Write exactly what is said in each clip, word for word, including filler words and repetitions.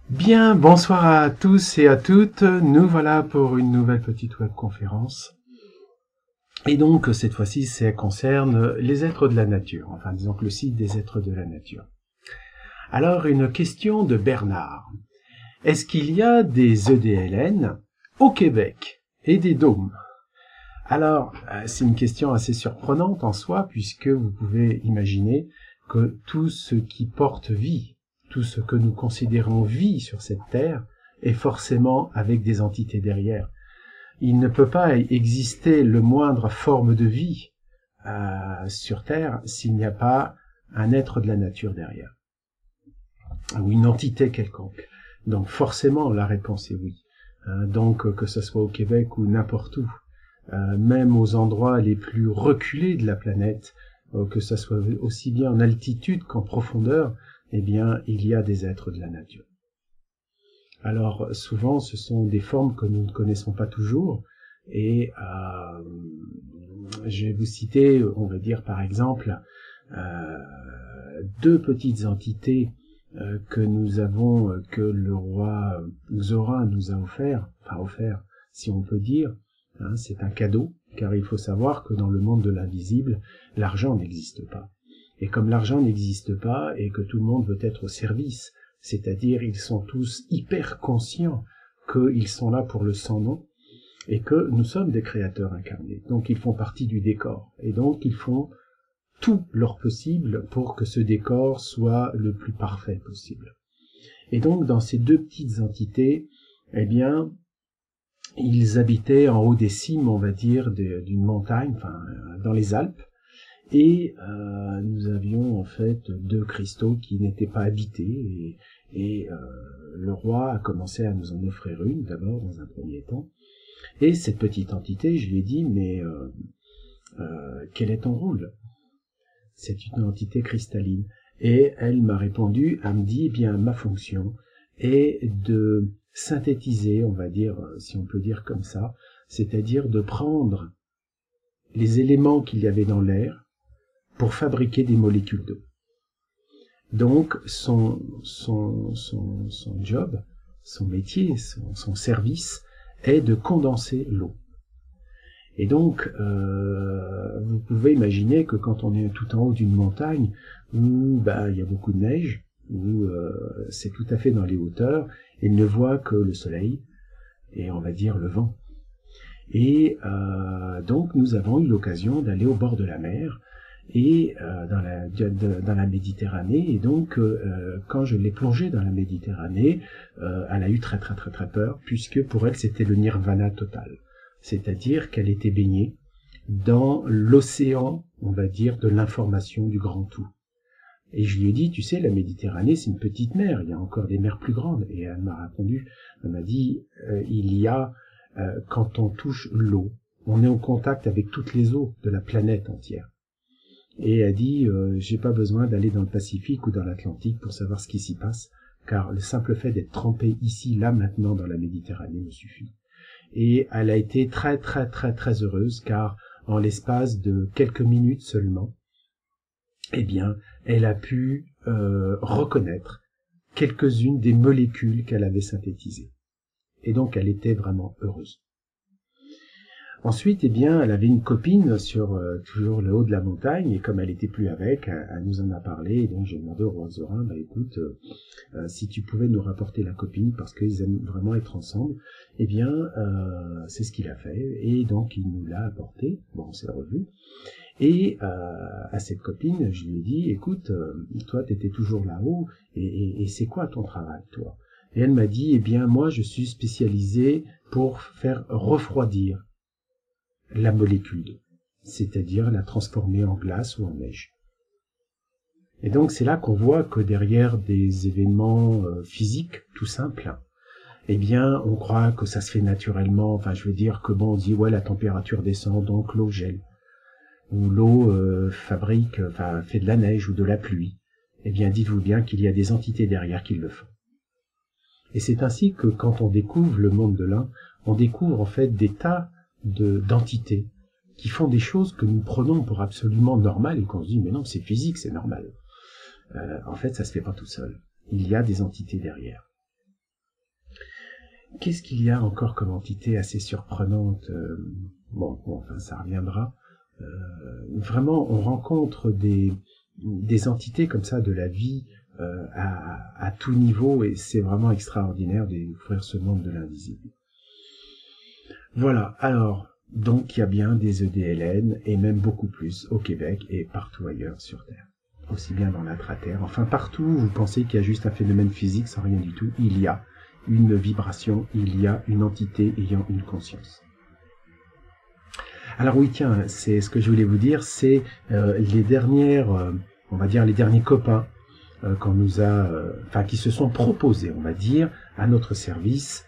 Bien, bonsoir à tous et à toutes. Nous voilà pour une nouvelle petite webconférence. Et donc, cette fois-ci, ça concerne les êtres de la nature. Enfin, disons que le site des êtres de la nature. Alors, une question de Bernard. Est-ce qu'il y a des E D L N au Québec et des dômes? Alors, c'est une question assez surprenante en soi, puisque vous pouvez imaginer que tout ce qui porte vie, tout ce que nous considérons vie sur cette terre est forcément avec des entités derrière. Il ne peut pas exister le moindre forme de vie euh, sur terre s'il n'y a pas un être de la nature derrière, ou une entité quelconque. Donc forcément la réponse est oui. Euh, donc que ce soit au Québec ou n'importe où, euh, même aux endroits les plus reculés de la planète, euh, que ce soit aussi bien en altitude qu'en profondeur, eh bien, il y a des êtres de la nature. Alors, souvent, ce sont des formes que nous ne connaissons pas toujours, et euh, je vais vous citer, on va dire, par exemple, euh, deux petites entités euh, que nous avons, euh, que le roi Xorin nous a offert, enfin offert, si on peut dire, hein, c'est un cadeau, car il faut savoir que dans le monde de l'invisible, l'argent n'existe pas. Et comme l'argent n'existe pas et que tout le monde veut être au service, c'est-à-dire ils sont tous hyper conscients qu'ils sont là pour le sans-nom et que nous sommes des créateurs incarnés. Donc ils font partie du décor et donc ils font tout leur possible pour que ce décor soit le plus parfait possible. Et donc dans ces deux petites entités, eh bien, ils habitaient en haut des cimes, on va dire, d'une montagne, enfin dans les Alpes. Et euh, nous avions en fait deux cristaux qui n'étaient pas habités, et, et euh, le roi a commencé à nous en offrir une, d'abord dans un premier temps. Et cette petite entité, je lui ai dit, mais euh, euh, quel est ton rôle? C'est une entité cristalline. Et elle m'a répondu, elle me dit, eh bien, ma fonction est de synthétiser, on va dire, si on peut dire comme ça, c'est-à-dire de prendre les éléments qu'il y avait dans l'air, pour fabriquer des molécules d'eau. Donc, son, son, son, son job, son métier, son, son service est de condenser l'eau. Et donc, euh, vous pouvez imaginer que quand on est tout en haut d'une montagne, où bah, il y a beaucoup de neige, où euh, c'est tout à fait dans les hauteurs, et il ne voit que le soleil, et on va dire le vent. Et euh, donc, nous avons eu l'occasion d'aller au bord de la mer, et euh, dans, la, de, dans la Méditerranée, et donc euh, quand je l'ai plongée dans la Méditerranée, euh, elle a eu très très très très peur, puisque pour elle c'était le nirvana total, c'est-à-dire qu'elle était baignée dans l'océan, on va dire, de l'information du grand tout. Et je lui ai dit, tu sais, la Méditerranée c'est une petite mer, il y a encore des mers plus grandes, et elle m'a répondu, elle m'a dit, euh, il y a, euh, quand on touche l'eau, on est en contact avec toutes les eaux de la planète entière. Et elle dit, euh, j'ai pas besoin d'aller dans le Pacifique ou dans l'Atlantique pour savoir ce qui s'y passe, car le simple fait d'être trempé ici, là, maintenant, dans la Méditerranée me suffit. Et elle a été très, très, très, très heureuse, car en l'espace de quelques minutes seulement, eh bien, elle a pu euh, reconnaître quelques-unes des molécules qu'elle avait synthétisées. Et donc, elle était vraiment heureuse. Ensuite, eh bien, elle avait une copine sur euh, toujours le haut de la montagne, et comme elle était plus avec, elle, elle nous en a parlé, et donc j'ai demandé au roi Xorin, bah écoute, euh, euh, si tu pouvais nous rapporter la copine, parce qu'ils aiment vraiment être ensemble, eh bien, euh, c'est ce qu'il a fait, et donc il nous l'a apporté, bon, on s'est revu, et euh, à cette copine, je lui ai dit, écoute, euh, toi, t'étais toujours là-haut, et, et, et c'est quoi ton travail, toi? Et elle m'a dit, eh bien, moi, je suis spécialisée pour faire refroidir la molécule d'eau, c'est-à-dire la transformer en glace ou en neige. Et donc c'est là qu'on voit que derrière des événements euh, physiques tout simples, eh bien on croit que ça se fait naturellement, enfin je veux dire que bon on dit ouais la température descend donc l'eau gèle, ou l'eau euh, fabrique, enfin fait de la neige ou de la pluie. Eh bien dites-vous bien qu'il y a des entités derrière qui le font. Et c'est ainsi que quand on découvre le monde de l'un, on découvre en fait des tas de d'entités qui font des choses que nous prenons pour absolument normales et qu'on se dit mais non c'est physique, c'est normal. Euh, en fait ça se fait pas tout seul. Il y a des entités derrière. Qu'est-ce qu'il y a encore comme entité assez surprenante? euh, Bon, bon, enfin, ça reviendra. Euh, vraiment, on rencontre des, des entités comme ça de la vie euh, à, à tout niveau, et c'est vraiment extraordinaire de découvrir ce monde de l'invisible. Voilà, alors, donc il y a bien des E D L N, et même beaucoup plus au Québec et partout ailleurs sur Terre. Aussi bien dans l'intra-terre, enfin partout où vous pensez qu'il y a juste un phénomène physique sans rien du tout, il y a une vibration, il y a une entité ayant une conscience. Alors oui, tiens, c'est ce que je voulais vous dire, c'est euh, les dernières, euh, on va dire les derniers copains euh, qu'on nous a, euh, enfin qui se sont proposés, on va dire, à notre service.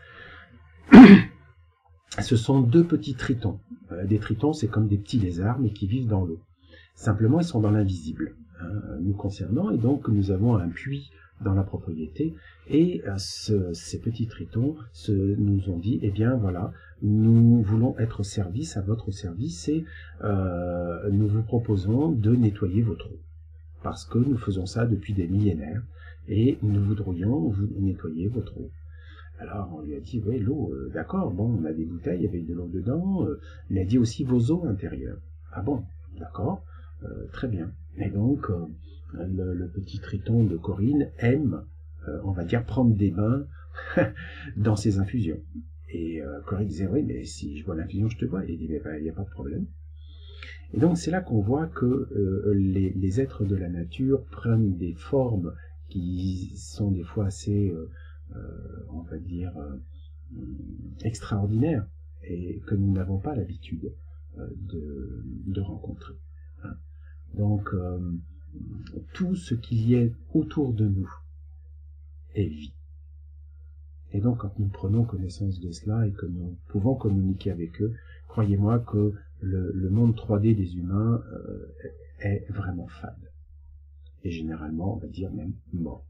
Ce sont deux petits tritons. Euh, des tritons, c'est comme des petits lézards, mais qui vivent dans l'eau. Simplement, ils sont dans l'invisible, hein, nous concernant, et donc nous avons un puits dans la propriété, et euh, ce, ces petits tritons se, nous ont dit, eh bien voilà, nous voulons être au service, à votre service, et euh, nous vous proposons de nettoyer vos trous, parce que nous faisons ça depuis des millénaires, et nous voudrions vous nettoyer vos trous. Alors on lui a dit, oui, l'eau, euh, d'accord, bon, on a des bouteilles avec de l'eau dedans, euh, il a dit aussi vos eaux intérieures. Ah bon, d'accord, euh, très bien. Et donc, euh, le, le petit triton de Corinne aime, euh, on va dire, prendre des bains dans ses infusions. Et euh, Corinne disait, oui, mais si je bois l'infusion, je te bois. Et il dit, mais il n'y a pas de problème. Et donc c'est là qu'on voit que euh, les, les êtres de la nature prennent des formes qui sont des fois assez... Euh, Euh, on va dire, euh, extraordinaire, et que nous n'avons pas l'habitude euh, de, de rencontrer. Hein. Donc, euh, tout ce qu'il y ait autour de nous est vie. Et donc, quand nous prenons connaissance de cela et que nous pouvons communiquer avec eux, croyez-moi que le, le monde trois D des humains euh, est vraiment fade. Et généralement, on va dire même mort.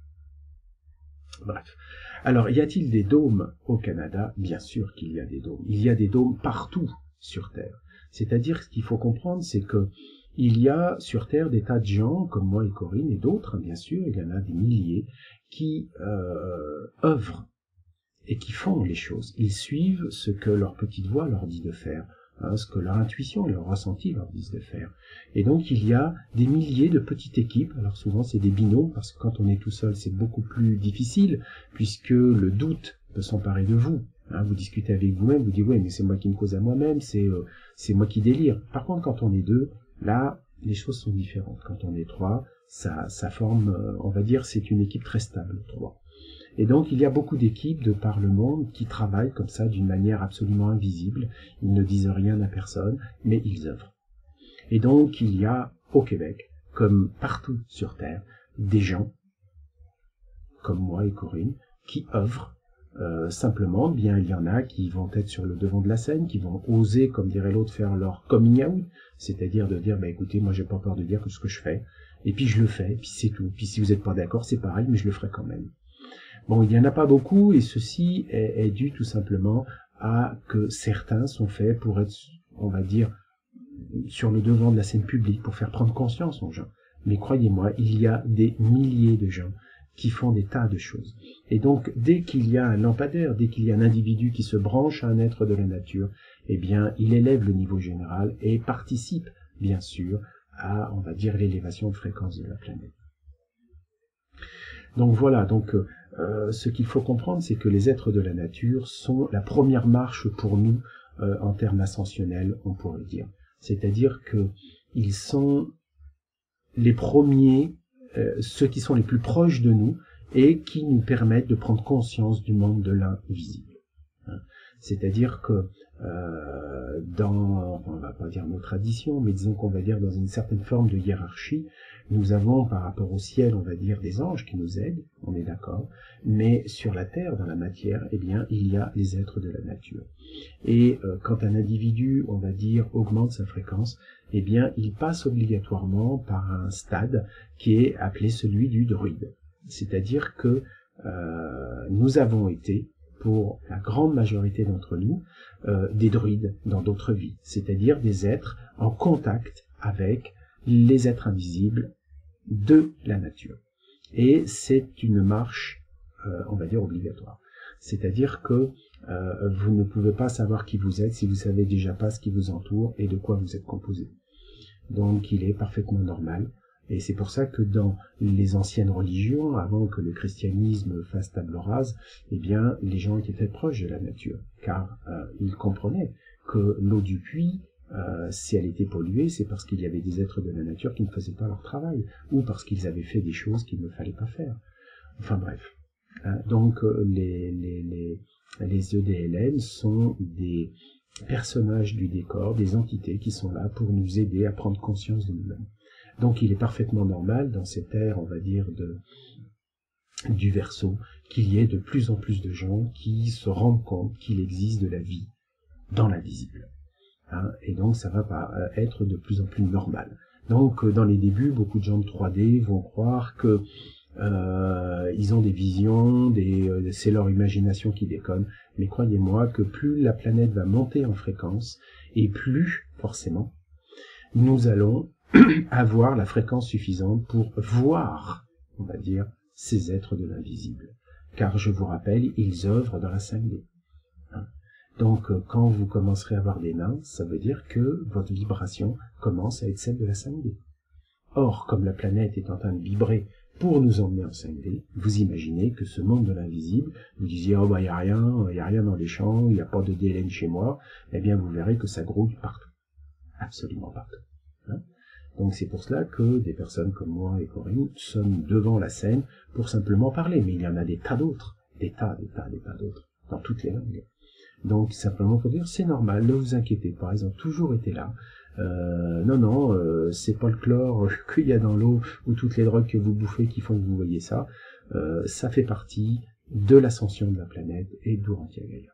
Bref. Alors, y a-t-il des dômes au Canada? Bien sûr qu'il y a des dômes. Il y a des dômes partout sur Terre. C'est-à-dire, ce qu'il faut comprendre, c'est que il y a sur Terre des tas de gens, comme moi et Corinne, et d'autres, bien sûr, il y en a des milliers, qui euh, œuvrent et qui font les choses. Ils suivent ce que leur petite voix leur dit de faire, hein, ce que leur intuition, leur ressenti leur disent de faire. Et donc il y a des milliers de petites équipes, alors souvent c'est des binômes, parce que quand on est tout seul c'est beaucoup plus difficile, puisque le doute peut s'emparer de vous. Hein, vous discutez avec vous-même, vous dites ouais mais c'est moi qui me cause à moi-même, c'est euh, c'est moi qui délire. Par contre quand on est deux, là les choses sont différentes. Quand on est trois, ça, ça forme, euh, on va dire, c'est une équipe très stable, trois. Et donc, il y a beaucoup d'équipes de par le monde qui travaillent comme ça d'une manière absolument invisible. Ils ne disent rien à personne, mais ils œuvrent. Et donc, il y a au Québec, comme partout sur Terre, des gens, comme moi et Corinne, qui œuvrent. Euh, simplement, bien, il y en a qui vont être sur le devant de la scène, qui vont oser, comme dirait l'autre, faire leur coming out, c'est-à-dire de dire, bah écoutez, moi j'ai pas peur de dire que ce que je fais, et puis je le fais, puis c'est tout. Puis si vous n'êtes pas d'accord, c'est pareil, mais je le ferai quand même. Bon, il n'y en a pas beaucoup, et ceci est, est dû tout simplement à que certains sont faits pour être, on va dire, sur le devant de la scène publique, pour faire prendre conscience aux gens. Mais croyez-moi, il y a des milliers de gens qui font des tas de choses. Et donc, dès qu'il y a un lampadaire, dès qu'il y a un individu qui se branche à un être de la nature, eh bien, il élève le niveau général et participe, bien sûr, à, on va dire, l'élévation de fréquence de la planète. Donc voilà, donc euh, ce qu'il faut comprendre, c'est que les êtres de la nature sont la première marche pour nous euh, en termes ascensionnels, on pourrait dire. C'est-à-dire que ils sont les premiers, euh, ceux qui sont les plus proches de nous et qui nous permettent de prendre conscience du monde de l'invisible. Hein. C'est-à-dire que euh, dans, on va pas dire nos traditions, mais disons qu'on va dire dans une certaine forme de hiérarchie, nous avons par rapport au ciel, on va dire, des anges qui nous aident, on est d'accord, mais sur la terre, dans la matière, eh bien, il y a les êtres de la nature. Et euh, quand un individu, on va dire, augmente sa fréquence, eh bien, il passe obligatoirement par un stade qui est appelé celui du druide. C'est-à-dire que euh, nous avons été, pour la grande majorité d'entre nous, euh, des druides dans d'autres vies, c'est-à-dire des êtres en contact avec les êtres invisibles de la nature. Et c'est une marche, euh, on va dire, obligatoire. C'est-à-dire que euh, vous ne pouvez pas savoir qui vous êtes si vous savez déjà pas ce qui vous entoure et de quoi vous êtes composé. Donc il est parfaitement normal. Et c'est pour ça que dans les anciennes religions, avant que le christianisme fasse table rase, eh bien, les gens étaient très proches de la nature, car euh, ils comprenaient que l'eau du puits, euh, si elle était polluée, c'est parce qu'il y avait des êtres de la nature qui ne faisaient pas leur travail, ou parce qu'ils avaient fait des choses qu'il ne fallait pas faire. Enfin bref. Hein, donc les, les, les, les E D L N sont des personnages du décor, des entités qui sont là pour nous aider à prendre conscience de nous-mêmes. Donc il est parfaitement normal, dans cette ère, on va dire, de, du Verseau, qu'il y ait de plus en plus de gens qui se rendent compte qu'il existe de la vie dans l'invisible. Hein, et donc ça va pas être de plus en plus normal. Donc dans les débuts, beaucoup de gens de trois D vont croire que euh, ils ont des visions, des, euh, c'est leur imagination qui déconne. Mais croyez-moi que plus la planète va monter en fréquence, et plus, forcément, nous allons avoir la fréquence suffisante pour voir, on va dire, ces êtres de l'invisible. Car je vous rappelle, ils œuvrent dans la cinq D. Hein. Donc quand vous commencerez à voir des nains, ça veut dire que votre vibration commence à être celle de la cinq D. Or, comme la planète est en train de vibrer pour nous emmener en cinq D, vous imaginez que ce monde de l'invisible, vous disiez « Oh, bah, il n'y a rien, il n'y a rien dans les champs, il n'y a pas de D L N chez moi », eh bien, vous verrez que ça grouille partout. Absolument partout. Hein. Donc c'est pour cela que des personnes comme moi et Corinne sommes devant la scène pour simplement parler, mais il y en a des tas d'autres, des tas, des tas, des tas d'autres, dans toutes les langues. Donc simplement pour dire, c'est normal, ne vous inquiétez pas, ils ont toujours été là. Euh, non, non, euh, c'est pas le chlore qu'il y a dans l'eau ou toutes les drogues que vous bouffez qui font que vous voyez ça. Euh, ça fait partie de l'ascension de la planète et d'Urantia Gaïa.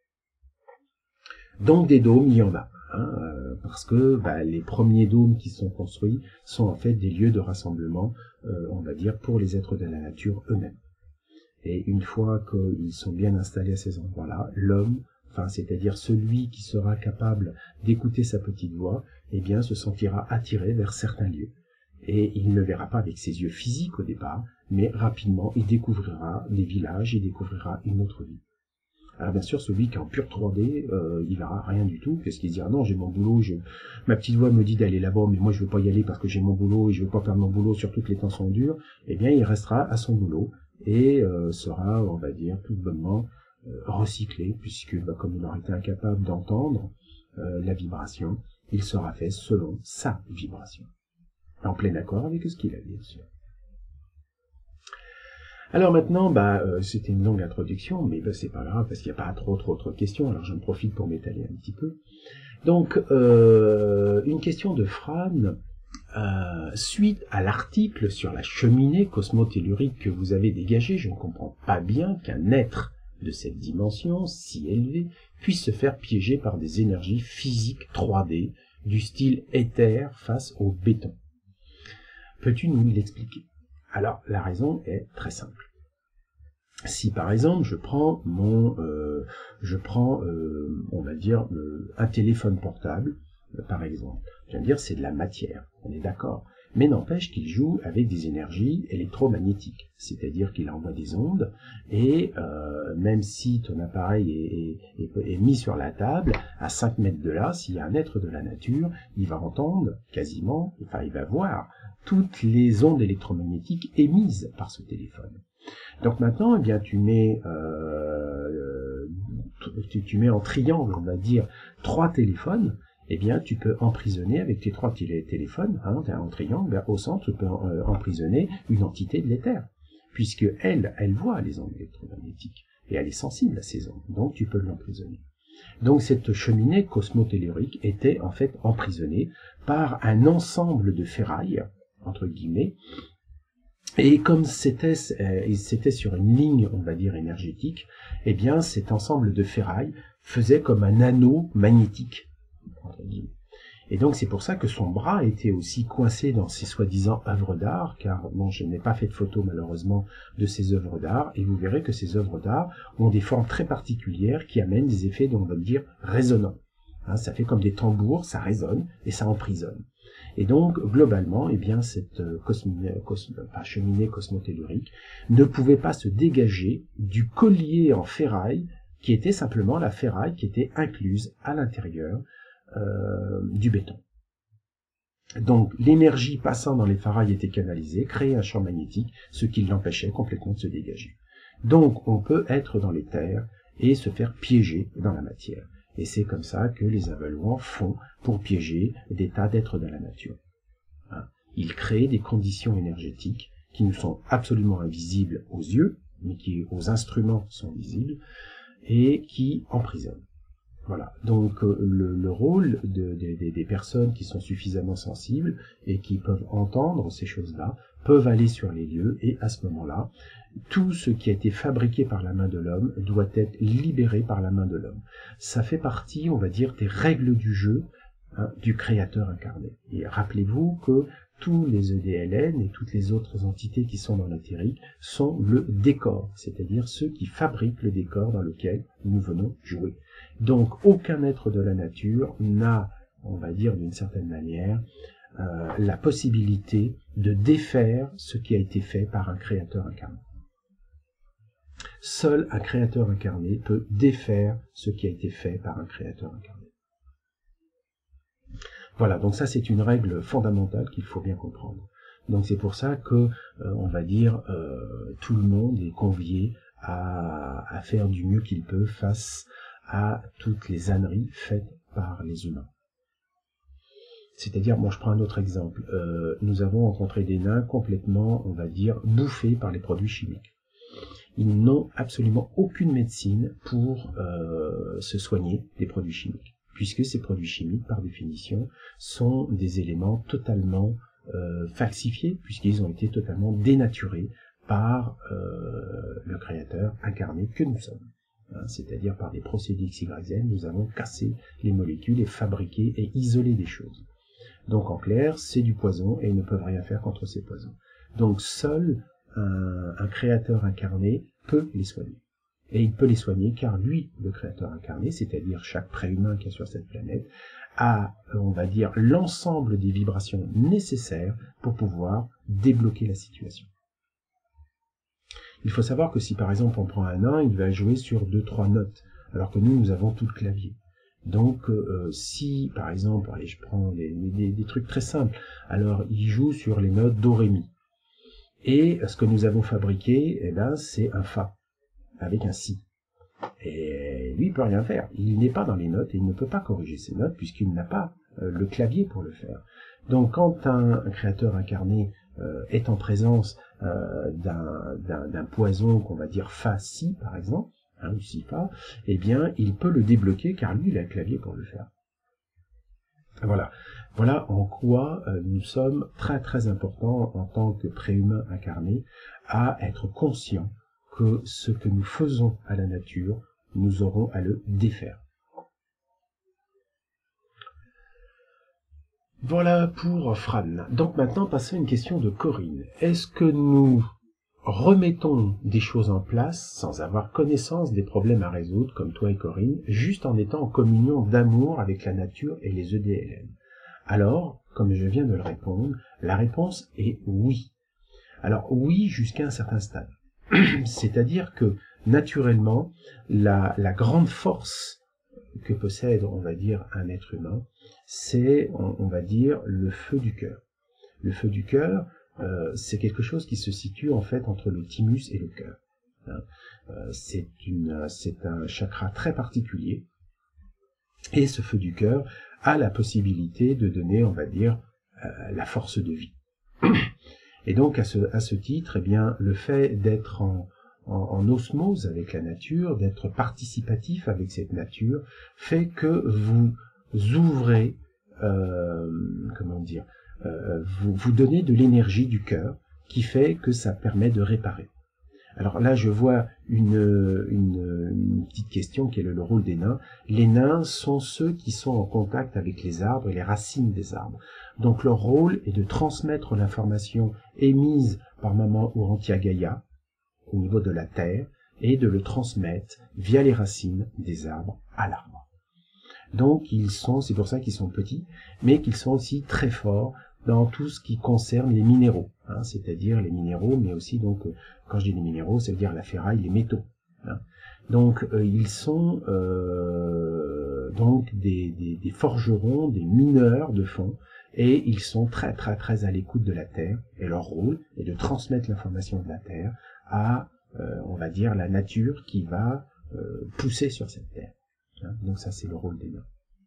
Donc des dômes, il y en a. Hein, euh, parce que bah, les premiers dômes qui sont construits sont en fait des lieux de rassemblement, euh, on va dire, pour les êtres de la nature eux-mêmes. Et une fois qu'ils sont bien installés à ces endroits-là, l'homme, enfin c'est-à-dire celui qui sera capable d'écouter sa petite voix, eh bien se sentira attiré vers certains lieux. Et il ne verra pas avec ses yeux physiques au départ, mais rapidement il découvrira des villages, il découvrira une autre vie. Alors bien sûr, celui qui est en pur trois D, euh, il verra rien du tout, parce qu'il se dira non, j'ai mon boulot, je... ma petite voix me dit d'aller là-bas, mais moi je veux pas y aller parce que j'ai mon boulot et je veux pas perdre mon boulot, surtout que les temps sont durs. Eh bien, il restera à son boulot et euh, sera, on va dire, tout bonnement euh, recyclé, puisque bah, comme il aura été incapable d'entendre euh, la vibration, il sera fait selon sa vibration, en plein accord avec ce qu'il a, bien sûr. Alors maintenant, bah, euh, c'était une longue introduction, mais bah, c'est pas grave, parce qu'il n'y a pas trop trop trop de questions, alors j'en profite pour m'étaler un petit peu. Donc, euh, une question de Fran, euh, suite à l'article sur la cheminée cosmotellurique que vous avez dégagée, je ne comprends pas bien qu'un être de cette dimension, si élevée, puisse se faire piéger par des énergies physiques trois D, du style éther face au béton. Peux-tu nous l'expliquer ? Alors, la raison est très simple. Si par exemple, je prends mon, euh, je prends, euh, on va dire, euh, un téléphone portable, euh, par exemple, je viens de dire c'est de la matière, on est d'accord. Mais n'empêche qu'il joue avec des énergies électromagnétiques, c'est-à-dire qu'il envoie des ondes, et euh, même si ton appareil est, est, est mis sur la table, à cinq mètres de là, s'il y a un être de la nature, il va entendre quasiment, enfin il va voir toutes les ondes électromagnétiques émises par ce téléphone. Donc maintenant, eh bien, tu mets, euh, tu, tu mets en triangle, on va dire, trois téléphones. Eh bien, tu peux emprisonner avec tes trois télé téléphones, hein, en triangle, ben, au centre, tu peux euh, emprisonner une entité de l'éther, puisque elle, elle voit les ondes électromagnétiques et elle est sensible à ces ondes. Donc, tu peux l'emprisonner. Donc, cette cheminée cosmotellurique était en fait emprisonnée par un ensemble de ferrailles, entre guillemets. Et comme c'était euh, c'était sur une ligne, on va dire, énergétique, eh bien, cet ensemble de ferrailles faisait comme un anneau magnétique, entre guillemets. Et donc, c'est pour ça que son bras était aussi coincé dans ses soi-disant œuvres d'art, car, bon, je n'ai pas fait de photo, malheureusement, de ces œuvres d'art, et vous verrez que ces œuvres d'art ont des formes très particulières qui amènent des effets, on va dire, résonnants. Hein, ça fait comme des tambours, ça résonne, et ça emprisonne. Et donc, globalement, eh bien, cette cosmi cos enfin, cheminée cosmotellurique ne pouvait pas se dégager du collier en ferraille, qui était simplement la ferraille qui était incluse à l'intérieur euh, du béton. Donc, l'énergie passant dans les ferrailles était canalisée, créait un champ magnétique, ce qui l'empêchait complètement de se dégager. Donc, on peut être dans les terres et se faire piéger dans la matière. Et c'est comme ça que les Avalois font pour piéger des tas d'êtres de la nature. Hein. Ils créent des conditions énergétiques qui nous sont absolument invisibles aux yeux, mais qui aux instruments sont visibles, et qui emprisonnent. Voilà. Donc euh, le, le rôle de, de, de, des personnes qui sont suffisamment sensibles et qui peuvent entendre ces choses-là, peuvent aller sur les lieux, et à ce moment-là, tout ce qui a été fabriqué par la main de l'homme doit être libéré par la main de l'homme. Ça fait partie, on va dire, des règles du jeu, hein, du créateur incarné. Et rappelez-vous que tous les E D L N et toutes les autres entités qui sont dans l'éthérique sont le décor, c'est-à-dire ceux qui fabriquent le décor dans lequel nous venons jouer. Donc aucun être de la nature n'a, on va dire d'une certaine manière, euh, la possibilité de défaire ce qui a été fait par un créateur incarné. Seul un créateur incarné peut défaire ce qui a été fait par un créateur incarné. Voilà, donc ça c'est une règle fondamentale qu'il faut bien comprendre. Donc c'est pour ça que, euh, on va dire, euh, tout le monde est convié à, à faire du mieux qu'il peut face à toutes les âneries faites par les humains. C'est-à-dire, bon, je prends un autre exemple. Euh, nous avons rencontré des nains complètement, on va dire, bouffés par les produits chimiques. Ils n'ont absolument aucune médecine pour euh, se soigner des produits chimiques, puisque ces produits chimiques, par définition, sont des éléments totalement euh, falsifiés, puisqu'ils ont été totalement dénaturés par euh, le créateur incarné que nous sommes. Hein, c'est-à-dire par des procédés X Y Z, nous avons cassé les molécules et fabriqué et isolé des choses. Donc en clair, c'est du poison et ils ne peuvent rien faire contre ces poisons. Donc seul un, un créateur incarné peut les soigner. Et il peut les soigner car lui, le créateur incarné, c'est-à-dire chaque préhumain qui est sur cette planète, a, on va dire, l'ensemble des vibrations nécessaires pour pouvoir débloquer la situation. Il faut savoir que si par exemple on prend un nain, il va jouer sur deux trois notes, alors que nous, nous avons tout le clavier. Donc euh, si par exemple, allez, je prends des, des, des trucs très simples, alors il joue sur les notes do, ré, mi. Et ce que nous avons fabriqué, eh ben, c'est un fa, avec un si. Et lui, il peut rien faire. Il n'est pas dans les notes et il ne peut pas corriger ses notes puisqu'il n'a pas euh, le clavier pour le faire. Donc quand un, un créateur incarné euh, est en présence euh, d'un poison qu'on va dire fa-si par exemple, hein, ou si-fa, eh bien il peut le débloquer car lui il a le clavier pour le faire. Voilà. Voilà en quoi euh, nous sommes très très importants en tant que préhumains incarnés à être conscients que ce que nous faisons à la nature, nous aurons à le défaire. Voilà pour Fran. Donc maintenant, passons à une question de Corinne. Est-ce que nous remettons des choses en place sans avoir connaissance des problèmes à résoudre, comme toi et Corinne, juste en étant en communion d'amour avec la nature et les E D L N? Alors, comme je viens de le répondre, la réponse est oui. Alors oui, jusqu'à un certain stade. C'est-à-dire que, naturellement, la, la grande force que possède, on va dire, un être humain, c'est, on, on va dire, le feu du cœur. Le feu du cœur, euh, c'est quelque chose qui se situe, en fait, entre le thymus et le cœur. Hein. Euh, c'est une, c'est un chakra très particulier, et ce feu du cœur a la possibilité de donner, on va dire, euh, la force de vie. Et donc, à ce, à ce titre, eh bien, le fait d'être en, en, en osmose avec la nature, d'être participatif avec cette nature, fait que vous ouvrez, euh, comment dire, euh, vous, vous donnez de l'énergie du cœur, qui fait que ça permet de réparer. Alors là, je vois une, une, une petite question qui est le, le rôle des nains. Les nains sont ceux qui sont en contact avec les arbres et les racines des arbres. Donc leur rôle est de transmettre l'information émise par Maman Urantia Gaïa au niveau de la terre et de le transmettre via les racines des arbres à l'arbre. Donc ils sont, c'est pour ça qu'ils sont petits, mais qu'ils sont aussi très forts dans tout ce qui concerne les minéraux, hein, c'est-à-dire les minéraux, mais aussi, donc, quand je dis les minéraux, ça veut dire la ferraille, les métaux. Hein. Donc, euh, ils sont euh, donc des, des, des forgerons, des mineurs de fond, et ils sont très très très à l'écoute de la Terre, et leur rôle est de transmettre l'information de la Terre à, euh, on va dire, la nature qui va euh, pousser sur cette Terre. Hein. Donc ça, c'est le rôle des nains.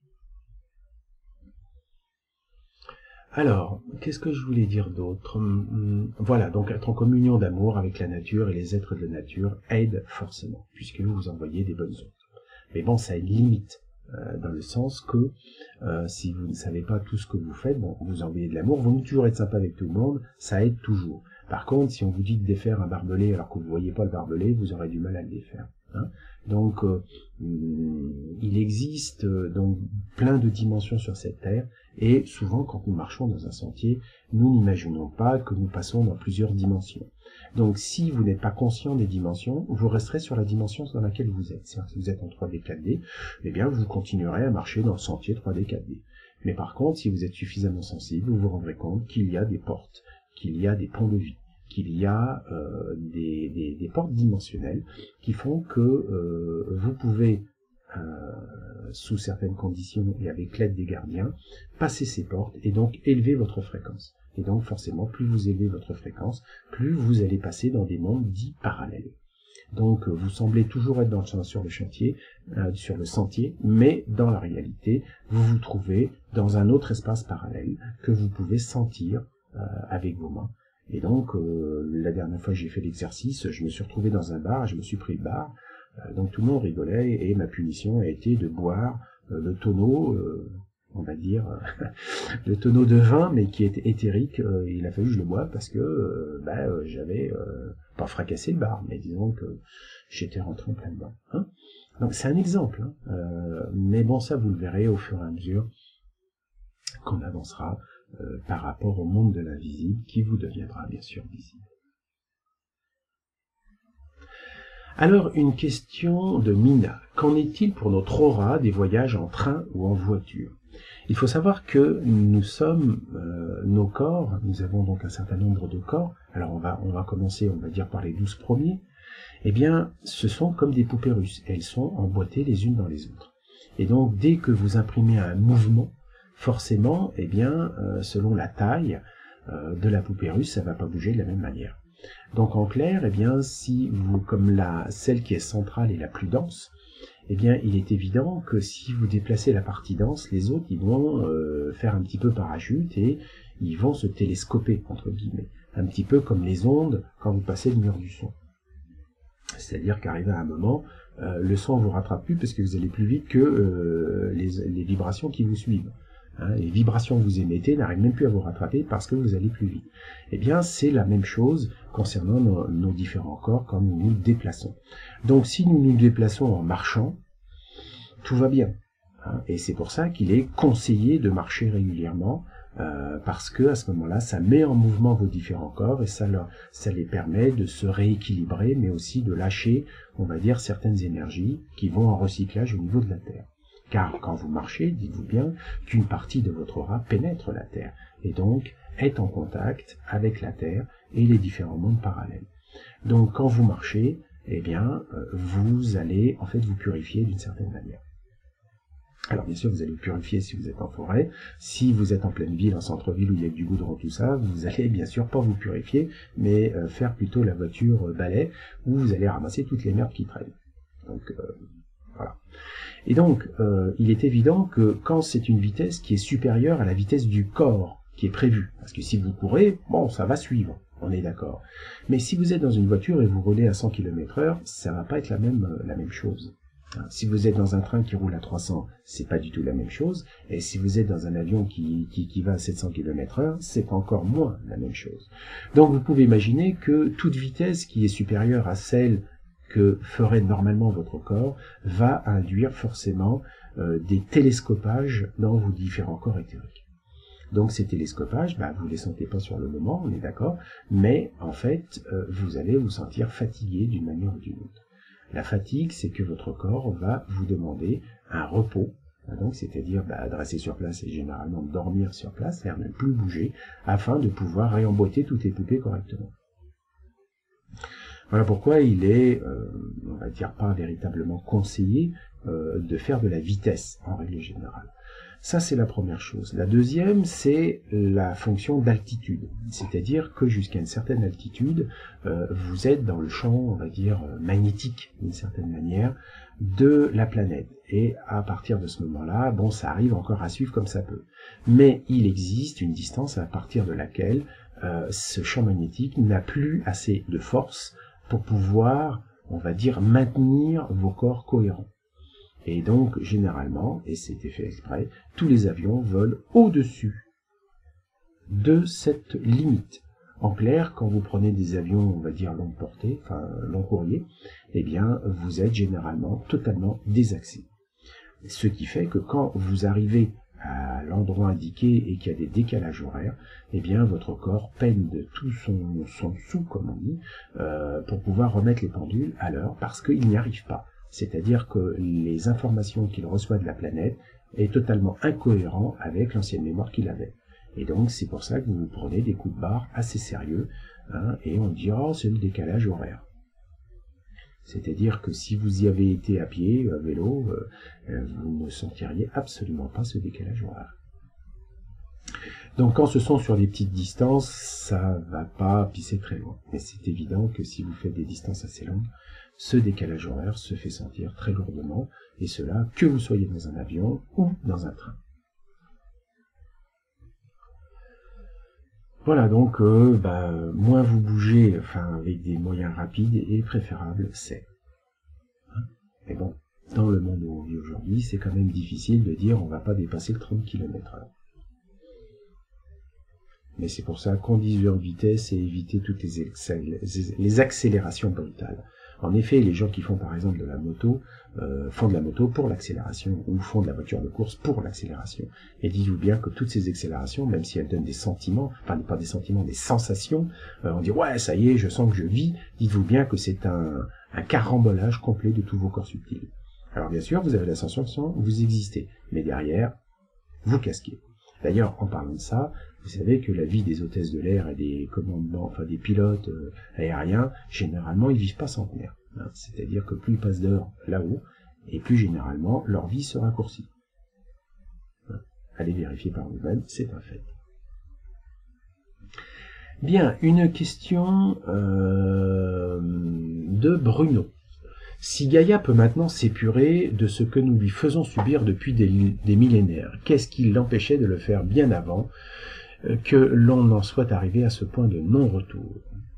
Alors, qu'est-ce que je voulais dire d'autre? Voilà, donc être en communion d'amour avec la nature et les êtres de la nature aide forcément, puisque vous envoyez des bonnes ondes. Mais bon, ça a une limite, euh, dans le sens que euh, si vous ne savez pas tout ce que vous faites, bon, vous envoyez de l'amour, vous voulez toujours être sympa avec tout le monde, ça aide toujours. Par contre, si on vous dit de défaire un barbelé alors que vous ne voyez pas le barbelé, vous aurez du mal à le défaire. Hein. Donc, euh, il existe euh, donc plein de dimensions sur cette terre, et souvent, quand nous marchons dans un sentier, nous n'imaginons pas que nous passons dans plusieurs dimensions. Donc, si vous n'êtes pas conscient des dimensions, vous resterez sur la dimension dans laquelle vous êtes. C'est-à-dire, si vous êtes en trois D, quatre D, eh bien, vous continuerez à marcher dans le sentier trois D, quatre D. Mais par contre, si vous êtes suffisamment sensible, vous vous rendrez compte qu'il y a des portes, qu'il y a des ponts de vie, qu'il y a euh, des, des, des portes dimensionnelles qui font que euh, vous pouvez, euh, sous certaines conditions et avec l'aide des gardiens, passer ces portes et donc élever votre fréquence. Et donc forcément, plus vous élevez votre fréquence, plus vous allez passer dans des mondes dits parallèles. Donc vous semblez toujours être dans le, sur le chantier, euh, sur le sentier, mais dans la réalité, vous vous trouvez dans un autre espace parallèle que vous pouvez sentir euh, avec vos mains. Et donc, euh, la dernière fois que j'ai fait l'exercice, je me suis retrouvé dans un bar, je me suis pris le bar, euh, donc tout le monde rigolait, et ma punition a été de boire euh, le tonneau, euh, on va dire, le tonneau de vin, mais qui était éthérique. Euh, il a fallu que je le boive parce que euh, bah, euh, j'avais euh, pas fracassé le bar, mais disons que j'étais rentré en plein dedans. Hein. Donc c'est un exemple, hein, euh, mais bon, ça vous le verrez au fur et à mesure qu'on avancera euh, par rapport au monde de l'invisible qui vous deviendra bien sûr visible. Alors, une question de Mina. Qu'en est-il pour notre aura des voyages en train ou en voiture? Il faut savoir que nous sommes, euh, nos corps, nous avons donc un certain nombre de corps, alors on va, on va commencer, on va dire, par les douze premiers, eh bien, ce sont comme des poupées russes, elles sont emboîtées les unes dans les autres. Et donc, dès que vous imprimez un mouvement, forcément, eh bien, euh, selon la taille euh, de la poupée russe, ça ne va pas bouger de la même manière. Donc en clair, eh bien, si vous, comme la, celle qui est centrale est la plus dense, eh bien, il est évident que si vous déplacez la partie dense, les autres, ils vont euh, faire un petit peu parachute et ils vont se télescoper, entre guillemets. Un petit peu comme les ondes quand vous passez le mur du son. C'est-à-dire qu'arrivé à un moment, euh, le son ne vous rattrape plus parce que vous allez plus vite que euh, les, les vibrations qui vous suivent. Hein, les vibrations que vous émettez n'arrivent même plus à vous rattraper parce que vous allez plus vite. Eh bien, c'est la même chose concernant nos, nos différents corps quand nous nous déplaçons. Donc, si nous nous déplaçons en marchant, tout va bien. Hein, et c'est pour ça qu'il est conseillé de marcher régulièrement euh, parce que à ce moment-là, ça met en mouvement vos différents corps et ça, leur, ça les permet de se rééquilibrer, mais aussi de lâcher, on va dire, certaines énergies qui vont en recyclage au niveau de la Terre. Car quand vous marchez, dites-vous bien qu'une partie de votre aura pénètre la Terre, et donc est en contact avec la Terre et les différents mondes parallèles. Donc quand vous marchez, eh bien, vous allez en fait vous purifier d'une certaine manière. Alors bien sûr, vous allez vous purifier si vous êtes en forêt. Si vous êtes en pleine ville, en centre-ville où il y a du goudron, tout ça, vous allez bien sûr pas vous purifier, mais euh, faire plutôt la voiture euh, balai, où vous allez ramasser toutes les merdes qui traînent. Donc euh, voilà. Et donc, euh, il est évident que quand c'est une vitesse qui est supérieure à la vitesse du corps qui est prévue, parce que si vous courez, bon, ça va suivre, on est d'accord. Mais si vous êtes dans une voiture et vous roulez à cent kilomètres heure, ça va pas être la même, la même chose. Si vous êtes dans un train qui roule à trois cents, c'est pas du tout la même chose. Et si vous êtes dans un avion qui, qui, qui va à sept cents kilomètres heure, c'est encore moins la même chose. Donc vous pouvez imaginer que toute vitesse qui est supérieure à celle que ferait normalement votre corps va induire forcément euh, des télescopages dans vos différents corps éthériques. Donc ces télescopages, bah, vous ne les sentez pas sur le moment, on est d'accord, mais en fait, euh, vous allez vous sentir fatigué d'une manière ou d'une autre. La fatigue, c'est que votre corps va vous demander un repos, Donc, c'est-à-dire bah, de rester sur place et généralement de dormir sur place, c'est-à-dire ne plus bouger, afin de pouvoir réemboîter toutes les poupées correctement. Voilà pourquoi il est, euh, on va dire, pas véritablement conseillé euh, de faire de la vitesse, en règle générale. Ça, c'est la première chose. La deuxième, c'est la fonction d'altitude. C'est-à-dire que jusqu'à une certaine altitude, euh, vous êtes dans le champ, on va dire, magnétique, d'une certaine manière, de la planète. Et à partir de ce moment-là, bon, ça arrive encore à suivre comme ça peut. Mais il existe une distance à partir de laquelle euh, ce champ magnétique n'a plus assez de force pour pouvoir, on va dire, maintenir vos corps cohérents. Et donc, généralement, et c'était fait exprès, tous les avions volent au-dessus de cette limite. En clair, quand vous prenez des avions, on va dire, longue portée, enfin, long courrier, eh bien, vous êtes généralement totalement désaxé. Ce qui fait que quand vous arrivez à l'endroit indiqué et qu'il y a des décalages horaires, eh bien votre corps peine de tout son, son sou, comme on dit, euh, pour pouvoir remettre les pendules à l'heure, parce qu'il n'y arrive pas. C'est-à-dire que les informations qu'il reçoit de la planète est totalement incohérent avec l'ancienne mémoire qu'il avait. Et donc c'est pour ça que vous vous prenez des coups de barre assez sérieux, hein, et on dit « oh, c'est le décalage horaire ». C'est-à-dire que si vous y avez été à pied, à vélo, euh, vous ne sentiriez absolument pas ce décalage horaire. Donc quand ce sont sur des petites distances, ça va pas pisser très loin. Mais c'est évident que si vous faites des distances assez longues, ce décalage horaire se fait sentir très lourdement, et cela que vous soyez dans un avion ou dans un train. Voilà, donc euh, bah, moins vous bougez, enfin avec des moyens rapides, et préférable c'est. Hein, mais bon, dans le monde où on vit aujourd'hui, c'est quand même difficile de dire on va pas dépasser le trente kilomètres heure. Mais c'est pour ça qu'on dise en vitesse et éviter toutes les, accélé les accélérations brutales. En effet, les gens qui font par exemple de la moto, euh, font de la moto pour l'accélération, ou font de la voiture de course pour l'accélération. Et dites-vous bien que toutes ces accélérations, même si elles donnent des sentiments, enfin pas des sentiments, des sensations, euh, on dit ouais ça y est, je sens que je vis, dites-vous bien que c'est un, un carambolage complet de tous vos corps subtils. Alors bien sûr, vous avez la sensation que vous existez, mais derrière, vous casquez. D'ailleurs, en parlant de ça, vous savez que la vie des hôtesses de l'air et des commandements, enfin des pilotes euh, aériens, généralement, ils vivent pas centenaires. Hein. C'est-à-dire que plus ils passent d'heures là-haut, et plus généralement, leur vie se raccourcit. Hein. Allez vérifier par vous-même, c'est un fait. Bien, une question euh, de Bruno. Si Gaïa peut maintenant s'épurer de ce que nous lui faisons subir depuis des, des millénaires, qu'est-ce qui l'empêchait de le faire bien avant euh, que l'on en soit arrivé à ce point de non-retour?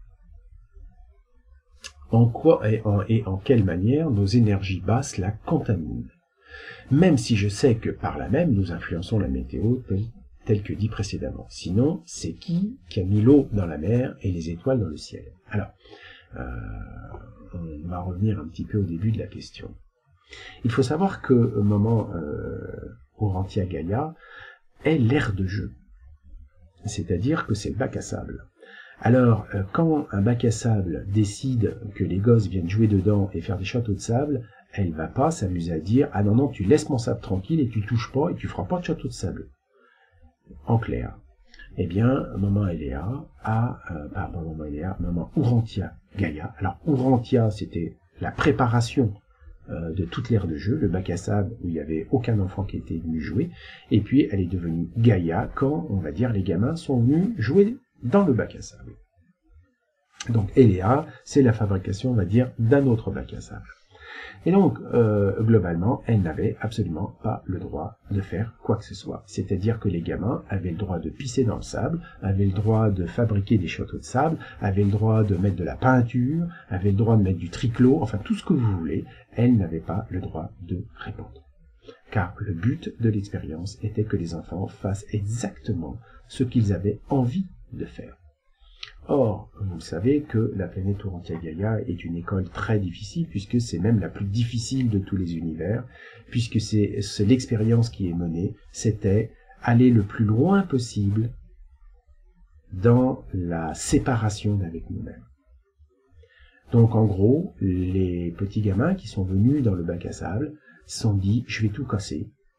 En quoi et en, et en quelle manière nos énergies basses la contaminent? Même si je sais que par là même nous influençons la météo telle, telle que dit précédemment. Sinon, c'est qui qui a mis l'eau dans la mer et les étoiles dans le ciel? Alors, euh, on va revenir un petit peu au début de la question. Il faut savoir que au moment euh, Urantia Gaïa est l'aire de jeu. C'est-à-dire que c'est le bac à sable. Alors, euh, quand un bac à sable décide que les gosses viennent jouer dedans et faire des châteaux de sable, elle va pas s'amuser à dire « Ah non, non, tu laisses mon sable tranquille et tu touches pas et tu feras pas de château de sable. » En clair, eh bien, maman Eléa a, euh, pardon, maman Eléa, maman Urantia Gaïa. Alors, Urantia, c'était la préparation euh, de toute l'aire de jeu, le bac à sable où il n'y avait aucun enfant qui était venu jouer. Et puis, elle est devenue Gaïa quand, on va dire, les gamins sont venus jouer dans le bac à sable. Donc, Eléa, c'est la fabrication, on va dire, d'un autre bac à sable. Et donc, euh, globalement, elle n'avait absolument pas le droit de faire quoi que ce soit. C'est-à-dire que les gamins avaient le droit de pisser dans le sable, avaient le droit de fabriquer des châteaux de sable, avaient le droit de mettre de la peinture, avaient le droit de mettre du triclot, enfin tout ce que vous voulez. Elle n'avait pas le droit de répondre. Car le but de l'expérience était que les enfants fassent exactement ce qu'ils avaient envie de faire. Or, vous savez que la planète Urantia Gaïa est une école très difficile, puisque c'est même la plus difficile de tous les univers, puisque c'est l'expérience qui est menée, c'était aller le plus loin possible dans la séparation d'avec nous-mêmes. Donc en gros, les petits gamins qui sont venus dans le bac à sable se sont dit « je vais tout casser,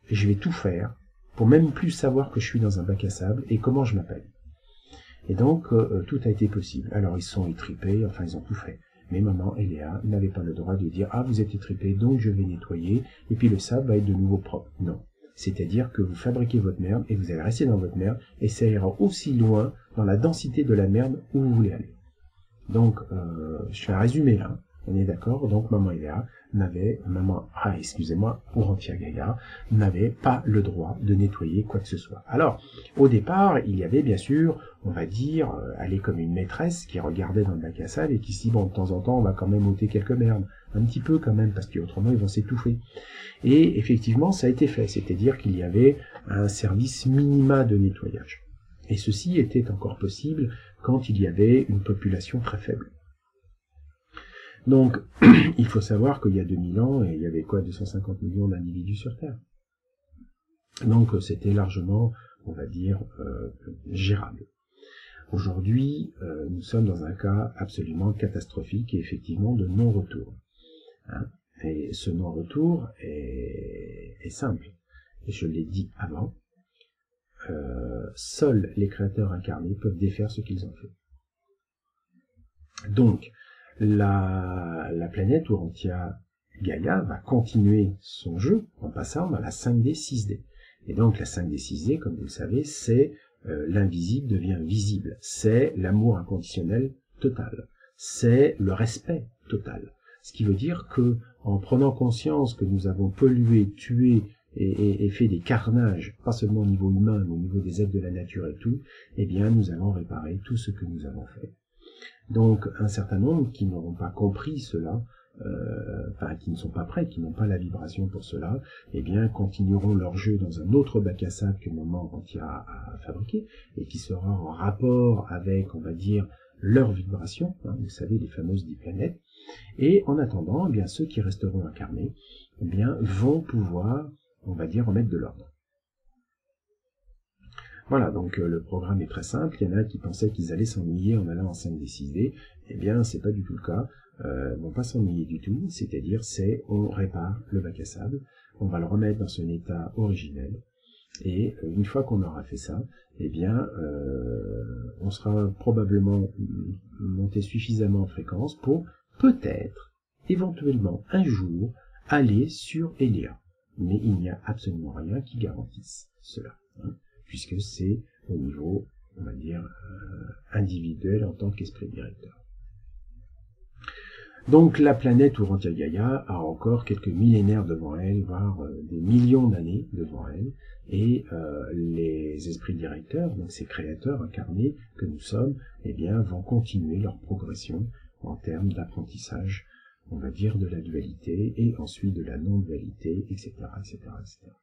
et je vais tout faire pour même plus savoir que je suis dans un bac à sable et comment je m'appelle. Et donc, euh, tout a été possible. Alors, ils sont étripés, enfin, ils ont tout fait. Mais maman et Léa n'avaient pas le droit de dire « Ah, vous êtes étripés, donc je vais nettoyer, et puis le sable va être de nouveau propre. » Non. C'est-à-dire que vous fabriquez votre merde, et vous allez rester dans votre merde, et ça ira aussi loin dans la densité de la merde où vous voulez aller. Donc, euh, je fais un résumé là, on est d'accord. Donc, maman et Léa n'avaient, maman, ah, excusez-moi, Ourantia Gaïa, n'avaient pas le droit de nettoyer quoi que ce soit. Alors, au départ, il y avait bien sûr, on va dire, euh, aller comme une maîtresse qui regardait dans le bac à sable et qui se dit, bon, de temps en temps, on va quand même ôter quelques merdes. Un petit peu quand même, parce qu'autrement, ils vont s'étouffer. Et effectivement, ça a été fait. C'est-à-dire qu'il y avait un service minima de nettoyage. Et ceci était encore possible quand il y avait une population très faible. Donc, il faut savoir qu'il y a deux mille ans, il y avait quoi, deux cent cinquante millions d'individus sur Terre. Donc, c'était largement, on va dire, euh, gérable. Aujourd'hui, euh, nous sommes dans un cas absolument catastrophique et effectivement de non-retour. Hein. Et ce non-retour est, est simple. Et je l'ai dit avant, euh, seuls les créateurs incarnés peuvent défaire ce qu'ils ont fait. Donc, la, la planète Ourantia Gaïa va continuer son jeu en passant dans la cinq D six D. Et donc la cinq D six D, comme vous le savez, c'est euh, l'invisible devient visible. C'est l'amour inconditionnel total. C'est le respect total. Ce qui veut dire que, en prenant conscience que nous avons pollué, tué et, et, et fait des carnages, pas seulement au niveau humain, mais au niveau des êtres de la nature et tout, eh bien nous allons réparer tout ce que nous avons fait. Donc, un certain nombre qui n'auront pas compris cela, euh, enfin, qui ne sont pas prêts, qui n'ont pas la vibration pour cela, eh bien, continueront leur jeu dans un autre bac à sable que Maman Ourantia a, a fabriqué, et qui sera en rapport avec, on va dire, leur vibration, hein, vous savez, les fameuses dix planètes, et en attendant, eh bien, ceux qui resteront incarnés, eh bien, vont pouvoir, on va dire, remettre de l'ordre. Voilà, donc euh, le programme est très simple. Il y en a qui pensaient qu'ils allaient s'ennuyer en allant en cinq D six D. Eh bien, c'est pas du tout le cas. Euh, ils vont pas s'ennuyer du tout. C'est-à-dire, c'est on répare le bac à sable, on va le remettre dans son état originel. Et euh, une fois qu'on aura fait ça, eh bien, euh, on sera probablement monté suffisamment en fréquence pour peut-être, éventuellement, un jour, aller sur Eléa. Mais il n'y a absolument rien qui garantisse cela. Hein, puisque c'est au niveau, on va dire, euh, individuel en tant qu'esprit directeur. Donc la planète Ourantia Gaïa a encore quelques millénaires devant elle, voire euh, des millions d'années devant elle, et euh, les esprits directeurs, donc ces créateurs incarnés que nous sommes, eh bien, vont continuer leur progression en termes d'apprentissage, on va dire, de la dualité, et ensuite de la non-dualité, et cetera, et cetera, et cetera.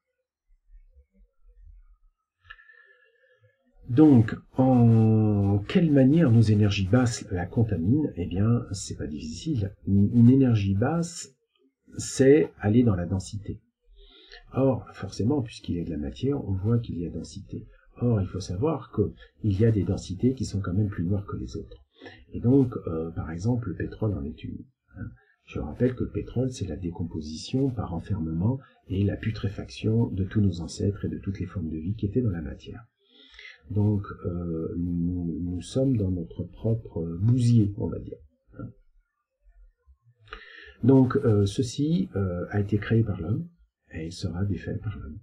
Donc, en quelle manière nos énergies basses la contaminent? Eh bien, c'est pas difficile. Une énergie basse, c'est aller dans la densité. Or, forcément, puisqu'il y a de la matière, on voit qu'il y a densité. Or, il faut savoir qu'il y a des densités qui sont quand même plus noires que les autres. Et donc, euh, par exemple, le pétrole en est une. Hein. Je rappelle que le pétrole, c'est la décomposition par enfermement et la putréfaction de tous nos ancêtres et de toutes les formes de vie qui étaient dans la matière. Donc, euh, nous, nous sommes dans notre propre bousier, on va dire. Donc, euh, ceci euh, a été créé par l'homme, et il sera défait par l'homme.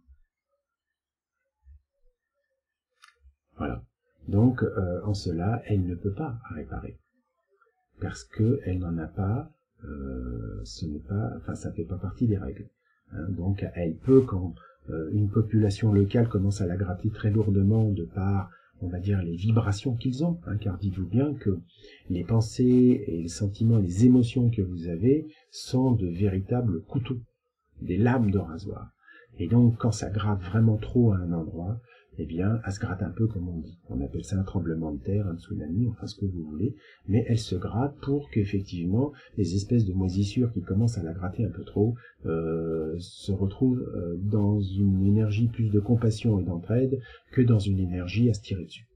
Voilà. Donc, euh, en cela, elle ne peut pas réparer. Parce qu'elle n'en a pas, euh, ce n'est pas, enfin, ça ne fait pas partie des règles. Hein. Donc, elle peut, quand euh, une population locale commence à la gratter très lourdement de par, on va dire, les vibrations qu'ils ont, hein, car dites-vous bien que les pensées et les sentiments et les émotions que vous avez sont de véritables couteaux, des lames de rasoir. Et donc, quand ça gratte vraiment trop à un endroit, eh bien, elle se gratte un peu comme on dit. On appelle ça un tremblement de terre, un tsunami, enfin ce que vous voulez, mais elle se gratte pour qu'effectivement, les espèces de moisissures qui commencent à la gratter un peu trop euh, se retrouvent euh, dans une énergie plus de compassion et d'entraide que dans une énergie à se tirer dessus.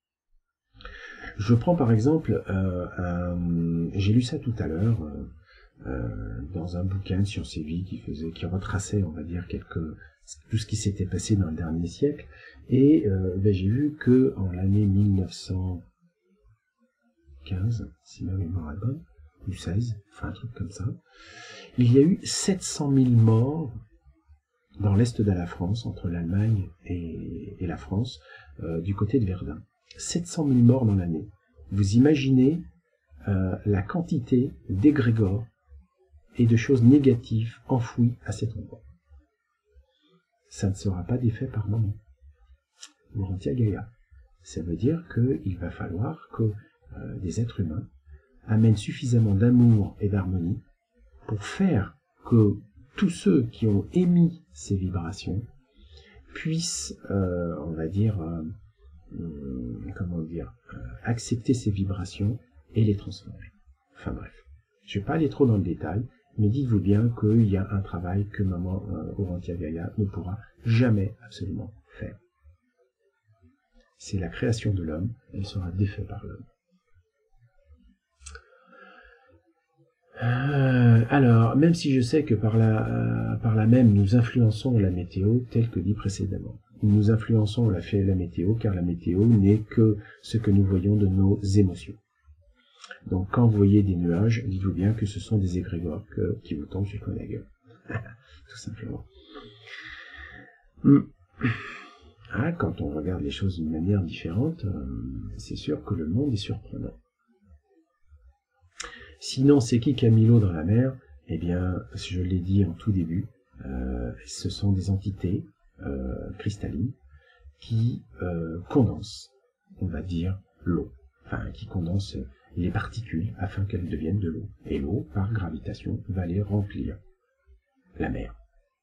Je prends par exemple, euh, un... j'ai lu ça tout à l'heure, euh, euh, dans un bouquin de Sciences et Vie qui faisait, qui retraçait, on va dire, quelques, tout ce qui s'était passé dans le dernier siècle. Et euh, ben, j'ai vu que en l'année mille neuf cent quinze, si ma mémoire est bonne, ou seize, enfin un truc comme ça, il y a eu sept cent mille morts dans l'est de la France, entre l'Allemagne et, et la France, euh, du côté de Verdun. sept cent mille morts dans l'année. Vous imaginez euh, la quantité d'égrégores et de choses négatives enfouies à cet endroit. Ça ne sera pas défait par moment. Urantia Gaïa. Ça veut dire qu'il va falloir que euh, des êtres humains amènent suffisamment d'amour et d'harmonie pour faire que tous ceux qui ont émis ces vibrations puissent, euh, on va dire, euh, euh, comment dire, euh, accepter ces vibrations et les transformer. Enfin bref, je ne vais pas aller trop dans le détail, mais dites-vous bien qu'il y a un travail que Maman euh, Urantia Gaïa ne pourra jamais absolument faire. C'est la création de l'homme, elle sera défaite par l'homme. Euh, alors, même si je sais que par là, euh, par là même nous influençons la météo, tel que dit précédemment. Nous influençons la, la météo, car la météo n'est que ce que nous voyons de nos émotions. Donc, quand vous voyez des nuages, dites-vous bien que ce sont des égrégores que, qui vous tombent sur la gueule. Tout simplement. Ah, quand on regarde les choses d'une manière différente, euh, c'est sûr que le monde est surprenant. Sinon, c'est qui qui a mis l'eau dans la mer? Eh bien, je l'ai dit en tout début, euh, ce sont des entités euh, cristallines qui euh, condensent, on va dire, l'eau. Enfin, qui condensent les particules afin qu'elles deviennent de l'eau. Et l'eau, par gravitation, va les remplir la mer.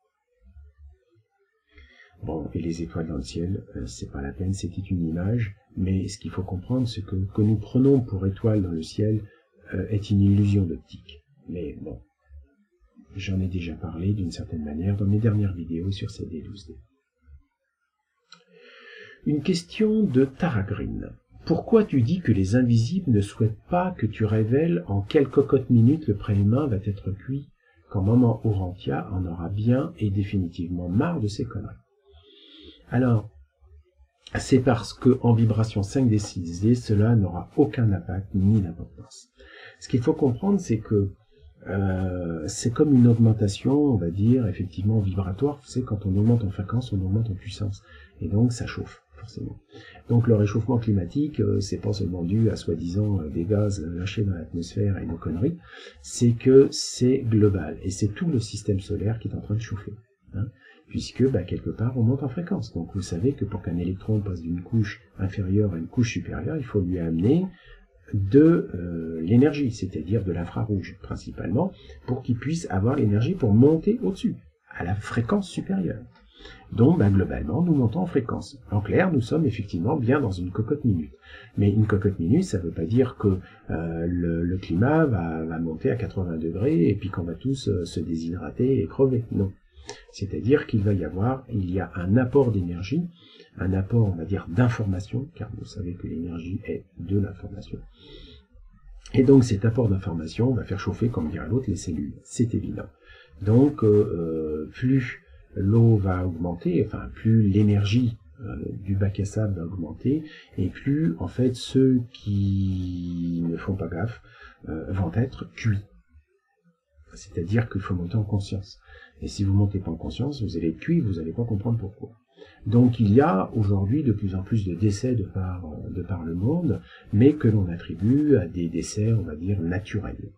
Bon, et les étoiles dans le ciel, euh, c'est pas la peine, c'était une image, mais ce qu'il faut comprendre, c'est que que nous prenons pour étoiles dans le ciel euh, est une illusion d'optique. Mais bon, j'en ai déjà parlé d'une certaine manière dans mes dernières vidéos sur C D douze D. Une question de Taragrine. Pourquoi tu dis que les invisibles ne souhaitent pas que tu révèles en quelle cocotte minute le pré-humain va être cuit, quand Maman Urantia en aura bien et définitivement marre de ces conneries? Alors, c'est parce que en vibration cinq D six D, cela n'aura aucun impact ni d'importance. Ce qu'il faut comprendre, c'est que euh, c'est comme une augmentation, on va dire, effectivement vibratoire. Vous savez, quand on augmente en fréquence, on augmente en puissance. Et donc, ça chauffe, forcément. Donc, le réchauffement climatique, euh, c'est pas seulement dû à soi-disant euh, des gaz lâchés dans l'atmosphère et nos conneries, c'est que c'est global. Et c'est tout le système solaire qui est en train de chauffer. Hein, puisque, bah, quelque part, on monte en fréquence. Donc, vous savez que pour qu'un électron passe d'une couche inférieure à une couche supérieure, il faut lui amener de euh, l'énergie, c'est-à-dire de l'infrarouge, principalement, pour qu'il puisse avoir l'énergie pour monter au-dessus, à la fréquence supérieure. Donc, bah, globalement, nous montons en fréquence. En clair, nous sommes effectivement bien dans une cocotte minute. Mais une cocotte minute, ça ne veut pas dire que euh, le, le climat va, va monter à quatre-vingts degrés et puis qu'on va tous euh, se déshydrater et crever. Non. C'est-à-dire qu'il va y avoir, il y a un apport d'énergie, un apport, on va dire, d'information, car vous savez que l'énergie est de l'information. Et donc cet apport d'information va faire chauffer, comme dirait l'autre, les cellules. C'est évident. Donc euh, plus l'eau va augmenter, enfin plus l'énergie euh, du bac à sable va augmenter, et plus en fait ceux qui ne font pas gaffe euh, vont être cuits. C'est-à-dire qu'il faut monter en conscience. Et si vous ne montez pas en conscience, vous allez être cuit, vous n'allez pas comprendre pourquoi. Donc il y a aujourd'hui de plus en plus de décès de par, de par le monde, mais que l'on attribue à des décès, on va dire, naturels.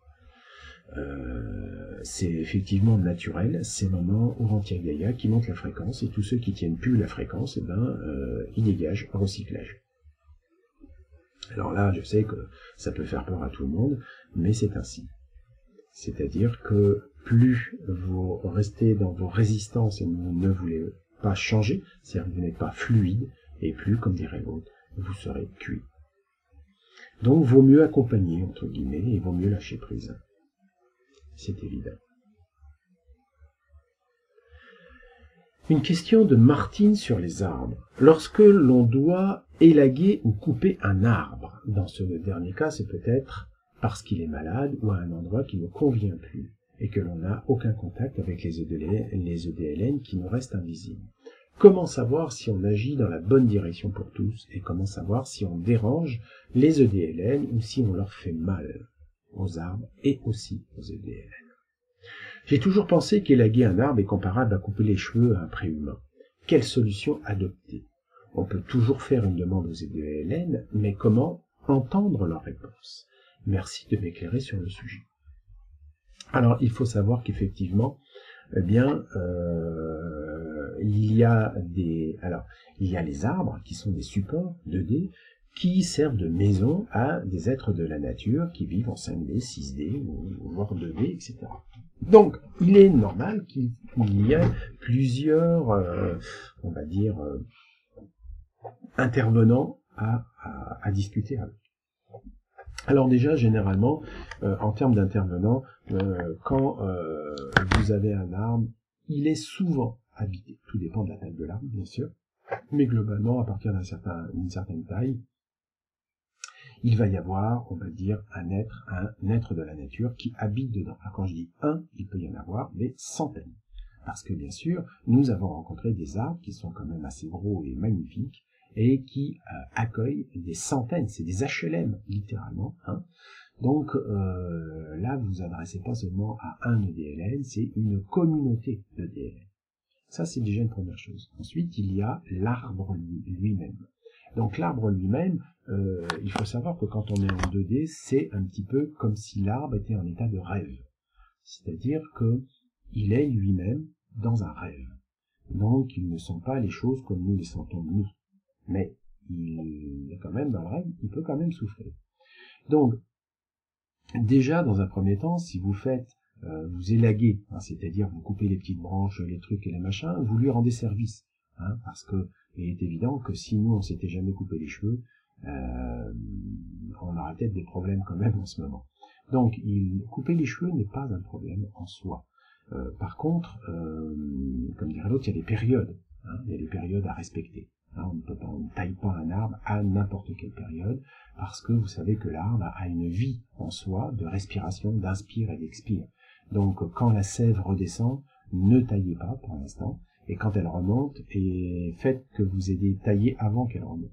Euh, c'est effectivement naturel, c'est Maman Urantia Gaïa qui monte la fréquence, et tous ceux qui tiennent plus la fréquence, eh ben, euh, ils dégagent un recyclage. Alors là, je sais que ça peut faire peur à tout le monde, mais c'est ainsi. C'est-à-dire que plus vous restez dans vos résistances et vous ne voulez pas changer, c'est-à-dire que vous n'êtes pas fluide, et plus, comme dirait l'autre, vous serez cuit. Donc, vaut mieux accompagner, entre guillemets, et vaut mieux lâcher prise. C'est évident. Une question de Martine sur les arbres. Lorsque l'on doit élaguer ou couper un arbre, dans ce dernier cas, c'est peut-être parce qu'il est malade ou à un endroit qui ne convient plus et que l'on n'a aucun contact avec les E D L N qui nous restent invisibles. Comment savoir si on agit dans la bonne direction pour tous et comment savoir si on dérange les E D L N ou si on leur fait mal aux arbres et aussi aux E D L N. J'ai toujours pensé qu'élaguer un arbre est comparable à couper les cheveux à un préhumain. Quelle solution adopter? On peut toujours faire une demande aux E D L N, mais comment entendre leur réponse? Merci de m'éclairer sur le sujet. Alors, il faut savoir qu'effectivement, eh bien, euh, il y a des, alors, il y a les arbres qui sont des supports deux D qui servent de maison à des êtres de la nature qui vivent en cinq D, six D, ou voire deux D, et cetera. Donc, il est normal qu'il y ait plusieurs, euh, on va dire, euh, intervenants à, à, à discuter avec. Alors déjà, généralement, euh, en termes d'intervenants, euh, quand euh, vous avez un arbre, il est souvent habité. Tout dépend de la taille de l'arbre, bien sûr, mais globalement, à partir d'un certain, d'une certaine taille, il va y avoir, on va dire, un être, un être de la nature qui habite dedans. Alors quand je dis un, il peut y en avoir des centaines. Parce que bien sûr, nous avons rencontré des arbres qui sont quand même assez gros et magnifiques, et qui euh, accueillent des centaines, c'est des H L M, littéralement. Hein. Donc euh, là, vous vous adressez pas seulement à un E D L N, c'est une communauté d'E D L N. Ça, c'est déjà une première chose. Ensuite, il y a l'arbre lui-même. Donc l'arbre lui-même, euh, il faut savoir que quand on est en deux D, c'est un petit peu comme si l'arbre était en état de rêve. C'est-à-dire que il est lui-même dans un rêve. Donc, il ne sent pas les choses comme nous les sentons nous. Mais il est quand même dans le rêve, il peut quand même souffrir. Donc, déjà, dans un premier temps, si vous faites, euh, vous élaguez, hein, c'est-à-dire vous coupez les petites branches, les trucs et les machins, vous lui rendez service. Hein, parce que il est évident que si nous, on s'était jamais coupé les cheveux, euh, on aurait peut-être des problèmes quand même en ce moment. Donc, il, couper les cheveux n'est pas un problème en soi. Euh, par contre, euh, comme dirait l'autre, il y a des périodes. Hein, il y a des périodes à respecter. Hein, on ne peut pas, on ne taille pas un arbre à n'importe quelle période, parce que vous savez que l'arbre a une vie en soi de respiration, d'inspire et d'expire. Donc, quand la sève redescend, ne taillez pas pour l'instant, et quand elle remonte, et faites que vous ayez taillé avant qu'elle remonte.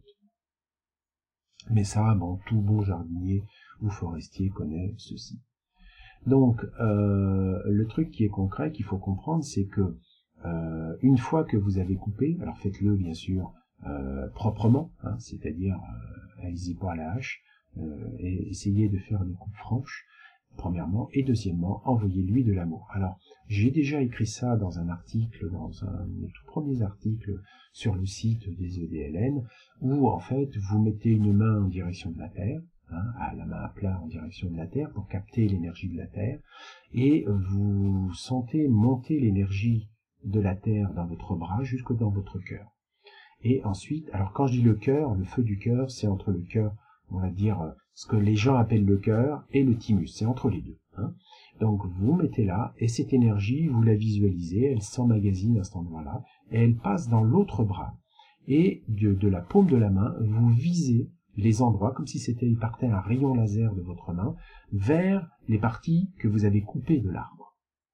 Mais ça, bon, tout bon jardinier ou forestier connaît ceci. Donc, euh, le truc qui est concret, qu'il faut comprendre, c'est que euh, une fois que vous avez coupé, alors faites-le bien sûr euh, proprement, hein, c'est-à-dire euh, allez-y pas à la hache, euh, et essayez de faire une coupe franche, premièrement, et deuxièmement, envoyez-lui de l'amour. Alors, j'ai déjà écrit ça dans un article, dans un des tout premiers articles sur le site des E D L N, où en fait, vous mettez une main en direction de la Terre, hein, à la main à plat en direction de la Terre, pour capter l'énergie de la Terre, et vous sentez monter l'énergie de la Terre dans votre bras jusque dans votre cœur. Et ensuite, alors quand je dis le cœur, le feu du cœur, c'est entre le cœur, on va dire, ce que les gens appellent le cœur et le thymus, c'est entre les deux. Hein. Donc vous mettez là, et cette énergie, vous la visualisez, elle s'emmagasine à cet endroit-là, et elle passe dans l'autre bras. Et de, de la paume de la main, vous visez les endroits, comme si c'était il partait un rayon laser de votre main, vers les parties que vous avez coupées de l'arbre.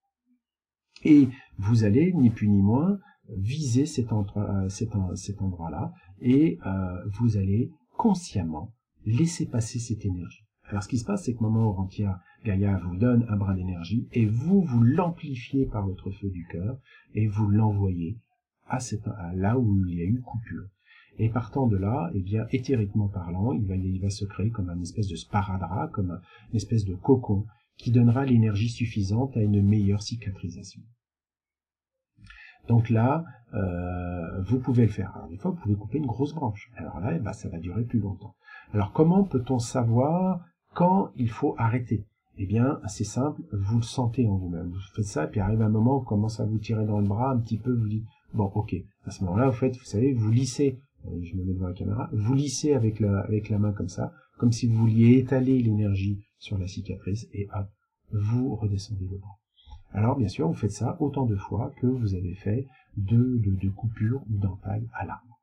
Et vous allez, ni plus ni moins, viser cet, endroit, cet, cet endroit-là, et euh, vous allez consciemment laisser passer cette énergie. Alors ce qui se passe, c'est que Maman Orantia Gaïa vous donne un brin d'énergie, et vous, vous l'amplifiez par votre feu du cœur, et vous l'envoyez à, cette, à là où il y a eu coupure. Et partant de là, eh bien, éthériquement parlant, il va, il va se créer comme une espèce de sparadrap, comme une espèce de cocon, qui donnera l'énergie suffisante à une meilleure cicatrisation. Donc là, euh, vous pouvez le faire. Alors des fois, vous pouvez couper une grosse branche. Alors là, eh ben, ça va durer plus longtemps. Alors comment peut-on savoir quand il faut arrêter? Eh bien, c'est simple, vous le sentez en vous-même. Vous faites ça, et puis arrive un moment, vous commencez à vous tirer dans le bras un petit peu, vous dites, bon, ok. À ce moment-là, vous faites, vous savez, vous lissez, je me mets devant la caméra, vous lissez avec la, avec la main comme ça, comme si vous vouliez étaler l'énergie sur la cicatrice, et hop, vous redescendez le bras. Alors, bien sûr, vous faites ça autant de fois que vous avez fait de, de, de coupures ou d'entailles à l'arbre.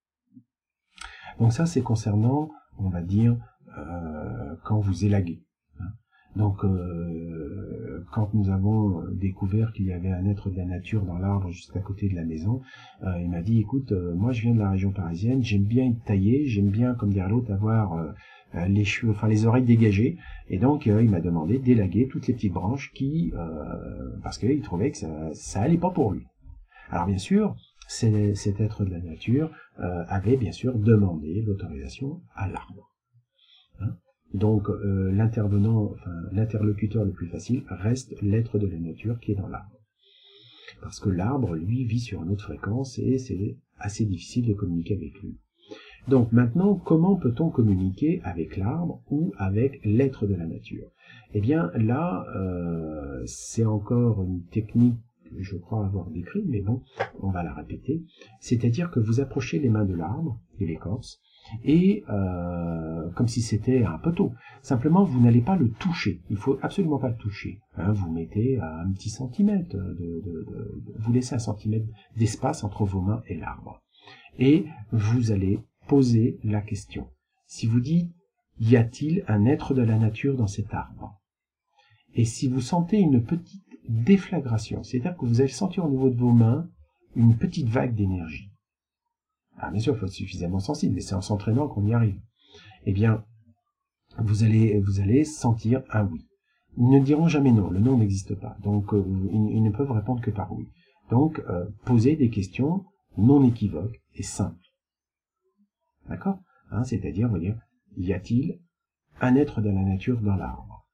Donc ça, c'est concernant, on va dire, euh, quand vous élaguez. Donc, euh, quand nous avons découvert qu'il y avait un être de la nature dans l'arbre juste à côté de la maison, euh, il m'a dit, écoute, euh, moi je viens de la région parisienne, j'aime bien être taillé, j'aime bien, comme dirait l'autre, avoir euh, les cheveux, enfin les oreilles dégagées, et donc euh, il m'a demandé d'élaguer toutes les petites branches qui, euh, parce qu'il trouvait que ça, ça allait pas pour lui. Alors bien sûr, cet être de la nature euh, avait bien sûr demandé l'autorisation à l'arbre. Hein. Donc euh, l'intervenant, enfin l'interlocuteur le plus facile reste l'être de la nature qui est dans l'arbre. Parce que l'arbre, lui, vit sur une autre fréquence et c'est assez difficile de communiquer avec lui. Donc maintenant, comment peut-on communiquer avec l'arbre ou avec l'être de la nature? Eh bien là, euh, c'est encore une technique que je crois avoir décrit, mais bon, on va la répéter. C'est-à-dire que vous approchez les mains de l'arbre et l'écorce, et euh, comme si c'était un poteau. Simplement, vous n'allez pas le toucher. Il faut absolument pas le toucher. Hein, vous mettez un petit centimètre, de, de, de, vous laissez un centimètre d'espace entre vos mains et l'arbre. Et vous allez poser la question. Si vous dites, y a-t-il un être de la nature dans cet arbre? Et si vous sentez une petite déflagration, c'est-à-dire que vous allez sentir au niveau de vos mains une petite vague d'énergie. Ah, bien sûr, il faut être suffisamment sensible, et c'est en s'entraînant qu'on y arrive. Eh bien, vous allez, vous allez sentir un oui. Ils ne diront jamais non, le non n'existe pas. Donc, euh, ils, ils ne peuvent répondre que par oui. Donc, euh, posez des questions non équivoques et simples. D'accord, hein, c'est-à-dire, vous dire, y a-t-il un être de la nature dans l'arbre?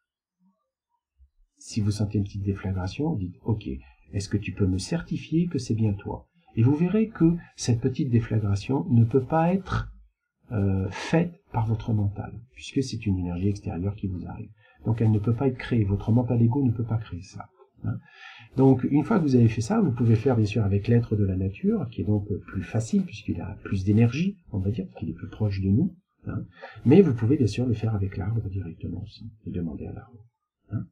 Si vous sentez une petite déflagration, vous dites, ok, est-ce que tu peux me certifier que c'est bien toi? Et vous verrez que cette petite déflagration ne peut pas être euh, faite par votre mental, puisque c'est une énergie extérieure qui vous arrive. Donc elle ne peut pas être créée, votre mental ego ne peut pas créer ça. Hein. Donc une fois que vous avez fait ça, vous pouvez faire bien sûr avec l'être de la nature, qui est donc plus facile, puisqu'il a plus d'énergie, on va dire, qu'il est plus proche de nous. Hein. Mais vous pouvez bien sûr le faire avec l'arbre directement aussi, et demander à l'arbre. Hein.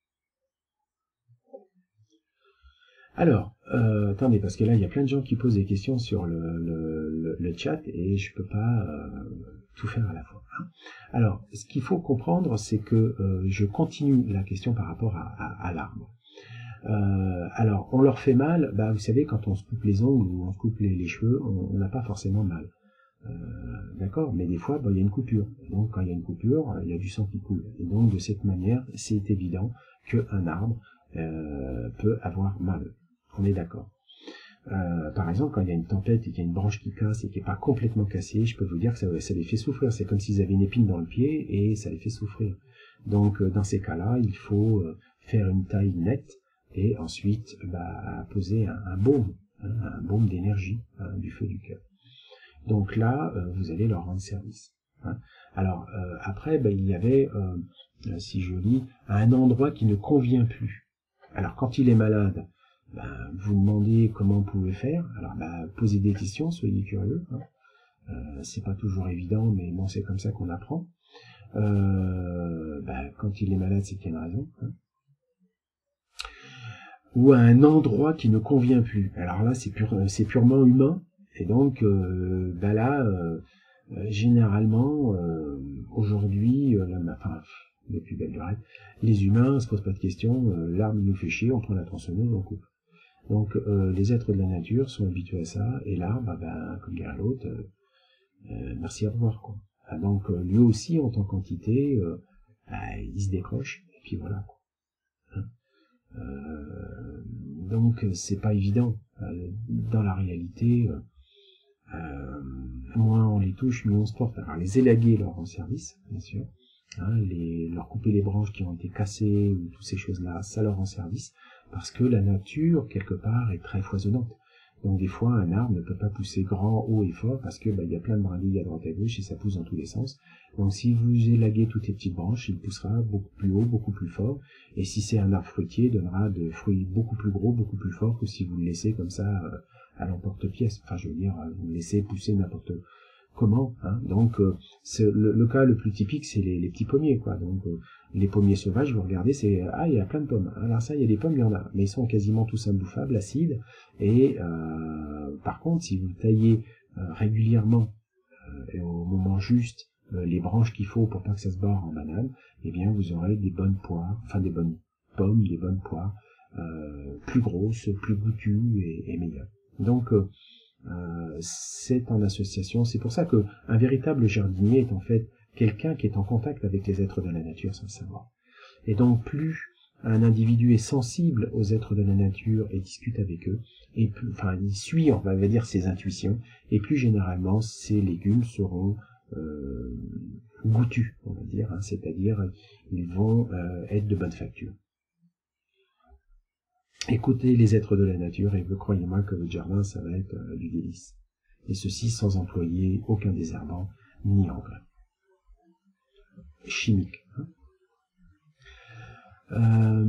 Alors, euh, attendez, parce que là, il y a plein de gens qui posent des questions sur le, le, le, le chat et je peux pas euh, tout faire à la fois. Hein. Alors, ce qu'il faut comprendre, c'est que euh, je continue la question par rapport à, à, à l'arbre. Euh, alors, on leur fait mal, bah, vous savez, quand on se coupe les ongles ou on se coupe les, les cheveux, on n'a pas forcément mal. Euh, D'accord, mais des fois, bah, il y a une coupure. Donc, quand il y a une coupure, il y a du sang qui coule. Et donc, de cette manière, c'est évident qu'un arbre euh, peut avoir mal. On est d'accord. Euh, par exemple, quand il y a une tempête et qu'il y a une branche qui casse et qui n'est pas complètement cassée, je peux vous dire que ça, ça les fait souffrir. C'est comme s'ils avaient une épine dans le pied et ça les fait souffrir. Donc, euh, dans ces cas-là, il faut euh, faire une taille nette et ensuite bah, poser un, un baume, hein, un baume d'énergie hein, du feu du cœur. Donc là, euh, vous allez leur rendre service. Hein. Alors, euh, après, bah, il y avait, euh, si je lis, un endroit qui ne convient plus. Alors, quand il est malade, ben, vous demandez comment vous pouvez faire. Alors, ben, posez des questions, soyez curieux. Hein. Euh, c'est pas toujours évident, mais bon, c'est comme ça qu'on apprend. Euh, ben, quand il est malade, c'est qu'il y a une raison. Hein. Ou à un endroit qui ne convient plus. Alors là, c'est pur, c'est purement humain. Et donc, euh, ben là, euh, euh, généralement, euh, aujourd'hui, euh, la, enfin, les plus belles lurette, les humains se posent pas de questions. Euh, l'arbre nous fait chier, on prend la tronçonneuse, on coupe. Donc euh, les êtres de la nature sont habitués à ça, et l'arbre, ben, comme dirait l'autre, euh, euh, merci, au revoir. Quoi. Ah, donc euh, lui aussi, en tant qu'entité, euh, bah, il se décroche, et puis voilà. Quoi. Hein euh, donc c'est pas évident. Euh, dans la réalité, euh, euh, moins on les touche, mieux on se porte. Alors les élaguer leur rend service, bien sûr. Hein, les, leur couper les branches qui ont été cassées, ou toutes ces choses-là, ça leur rend service. Parce que la nature, quelque part, est très foisonnante. Donc des fois, un arbre ne peut pas pousser grand, haut et fort, parce que bah, y a plein de brindilles à droite à gauche, et ça pousse dans tous les sens. Donc si vous élaguez toutes les petites branches, il poussera beaucoup plus haut, beaucoup plus fort. Et si c'est un arbre fruitier, il donnera de fruits beaucoup plus gros, beaucoup plus forts, que si vous le laissez comme ça euh, à l'emporte-pièce. Enfin, je veux dire, vous le laissez pousser n'importe comment. Hein. Donc euh, le, le cas le plus typique, c'est les, les petits pommiers, quoi. Donc euh, les pommiers sauvages, vous regardez, c'est ah, il y a plein de pommes. Alors ça, il y a des pommes, il y en a, mais ils sont quasiment tous imbouffables, acides. Et euh, par contre, si vous taillez euh, régulièrement euh, et au moment juste euh, les branches qu'il faut pour pas que ça se barre en banane, eh bien vous aurez des bonnes poires, enfin des bonnes pommes, des bonnes poires, euh, plus grosses, plus goûtues et, et meilleures. Donc euh, euh, c'est en association, c'est pour ça que un véritable jardinier est en fait quelqu'un qui est en contact avec les êtres de la nature sans le savoir. Et donc plus un individu est sensible aux êtres de la nature et discute avec eux, et plus, enfin il suit, on va dire, ses intuitions, et plus généralement ces légumes seront euh, goûtus, on va dire, hein, c'est-à-dire ils vont euh, être de bonne facture. Écoutez les êtres de la nature et croyez-moi que votre jardin ça va être euh, du délice. Et ceci sans employer aucun désherbant ni engrais chimiques. Hein. Euh,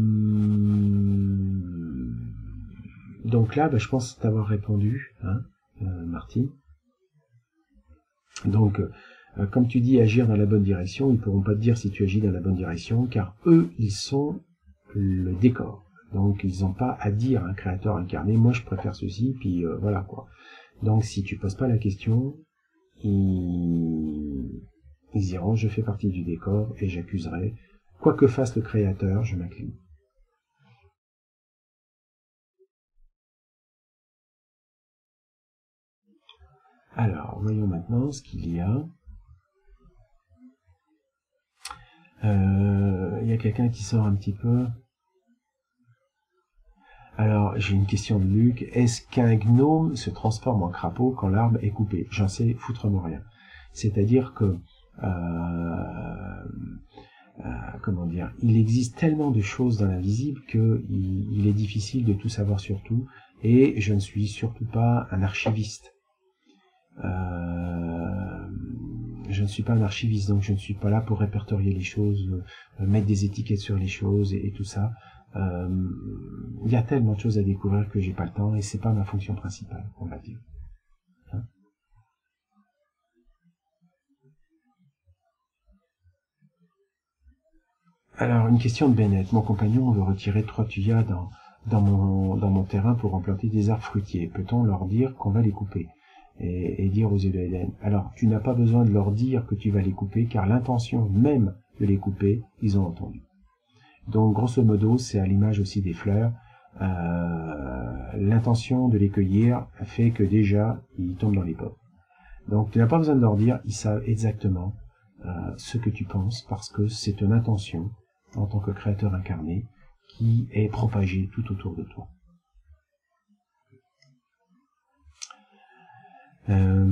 donc là, bah, je pense t'avoir répondu, hein, euh, Martine. Donc, euh, comme tu dis, agir dans la bonne direction, ils ne pourront pas te dire si tu agis dans la bonne direction, car eux, ils sont le décor. Donc, ils n'ont pas à dire à un créateur incarné, moi je préfère ceci, puis euh, voilà quoi. Donc, si tu poses pas la question, ils, ils diront, je fais partie du décor et j'accuserai. Quoi que fasse le créateur, je m'incline. Alors, voyons maintenant ce qu'il y a. Euh, il y a quelqu'un qui sort un petit peu. Alors, j'ai une question de Luc. Est-ce qu'un gnome se transforme en crapaud quand l'arbre est coupé? J'en sais foutrement rien. C'est-à-dire que... Euh, Euh, comment dire, il existe tellement de choses dans l'invisible que il, il est difficile de tout savoir sur tout, et je ne suis surtout pas un archiviste. Euh, je ne suis pas un archiviste, donc je ne suis pas là pour répertorier les choses, euh, mettre des étiquettes sur les choses et, et tout ça. Euh, il y a tellement de choses à découvrir que j'ai pas le temps, et c'est pas ma fonction principale, on va dire. Hein? Alors, une question de Bennett. Mon compagnon veut retirer trois tuyas dans, dans, mon, dans mon terrain pour en planter des arbres fruitiers. Peut-on leur dire qu'on va les couper et, et dire aux œufs de Éden? Alors, tu n'as pas besoin de leur dire que tu vas les couper, car l'intention même de les couper, ils ont entendu. Donc, grosso modo, c'est à l'image aussi des fleurs. Euh, l'intention de les cueillir fait que déjà, ils tombent dans les pommes. Donc, tu n'as pas besoin de leur dire, ils savent exactement euh, ce que tu penses, parce que c'est une intention en tant que créateur incarné, qui est propagé tout autour de toi. Euh,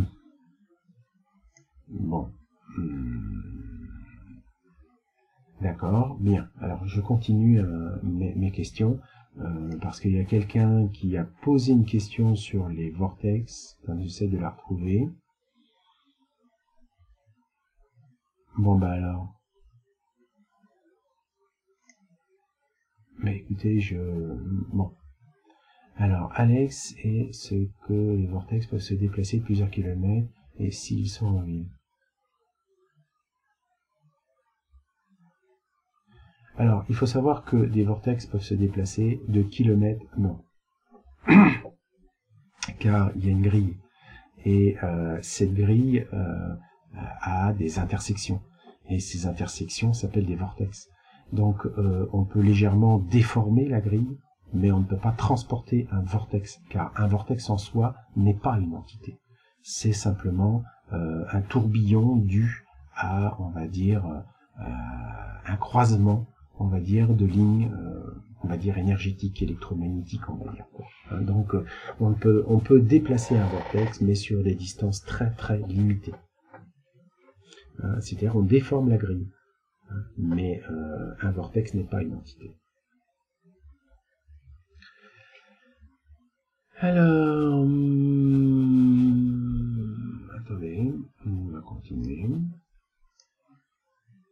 bon. D'accord, bien. Alors, je continue euh, mes, mes questions, euh, parce qu'il y a quelqu'un qui a posé une question sur les vortex. J'essaie de la retrouver. Bon, bah alors... Mais écoutez, je... Bon. Alors, Alex est ce que les vortex peuvent se déplacer de plusieurs kilomètres, et s'ils sont en ville. Alors, il faut savoir que des vortex peuvent se déplacer de kilomètres, non. Car il y a une grille. Et euh, cette grille euh, a des intersections. Et ces intersections s'appellent des vortex. Donc, euh, on peut légèrement déformer la grille, mais on ne peut pas transporter un vortex, car un vortex en soi n'est pas une entité. C'est simplement euh, un tourbillon dû à, on va dire, euh, un croisement, on va dire, de lignes, euh, on va dire, énergétiques, électromagnétiques, on va dire. Quoi. Donc, euh, on peut, on peut déplacer un vortex, mais sur des distances très, très limitées. Hein, c'est-à-dire, on déforme la grille. Hein, mais euh, un vortex n'est pas une entité. Alors, hum, attendez, on va continuer.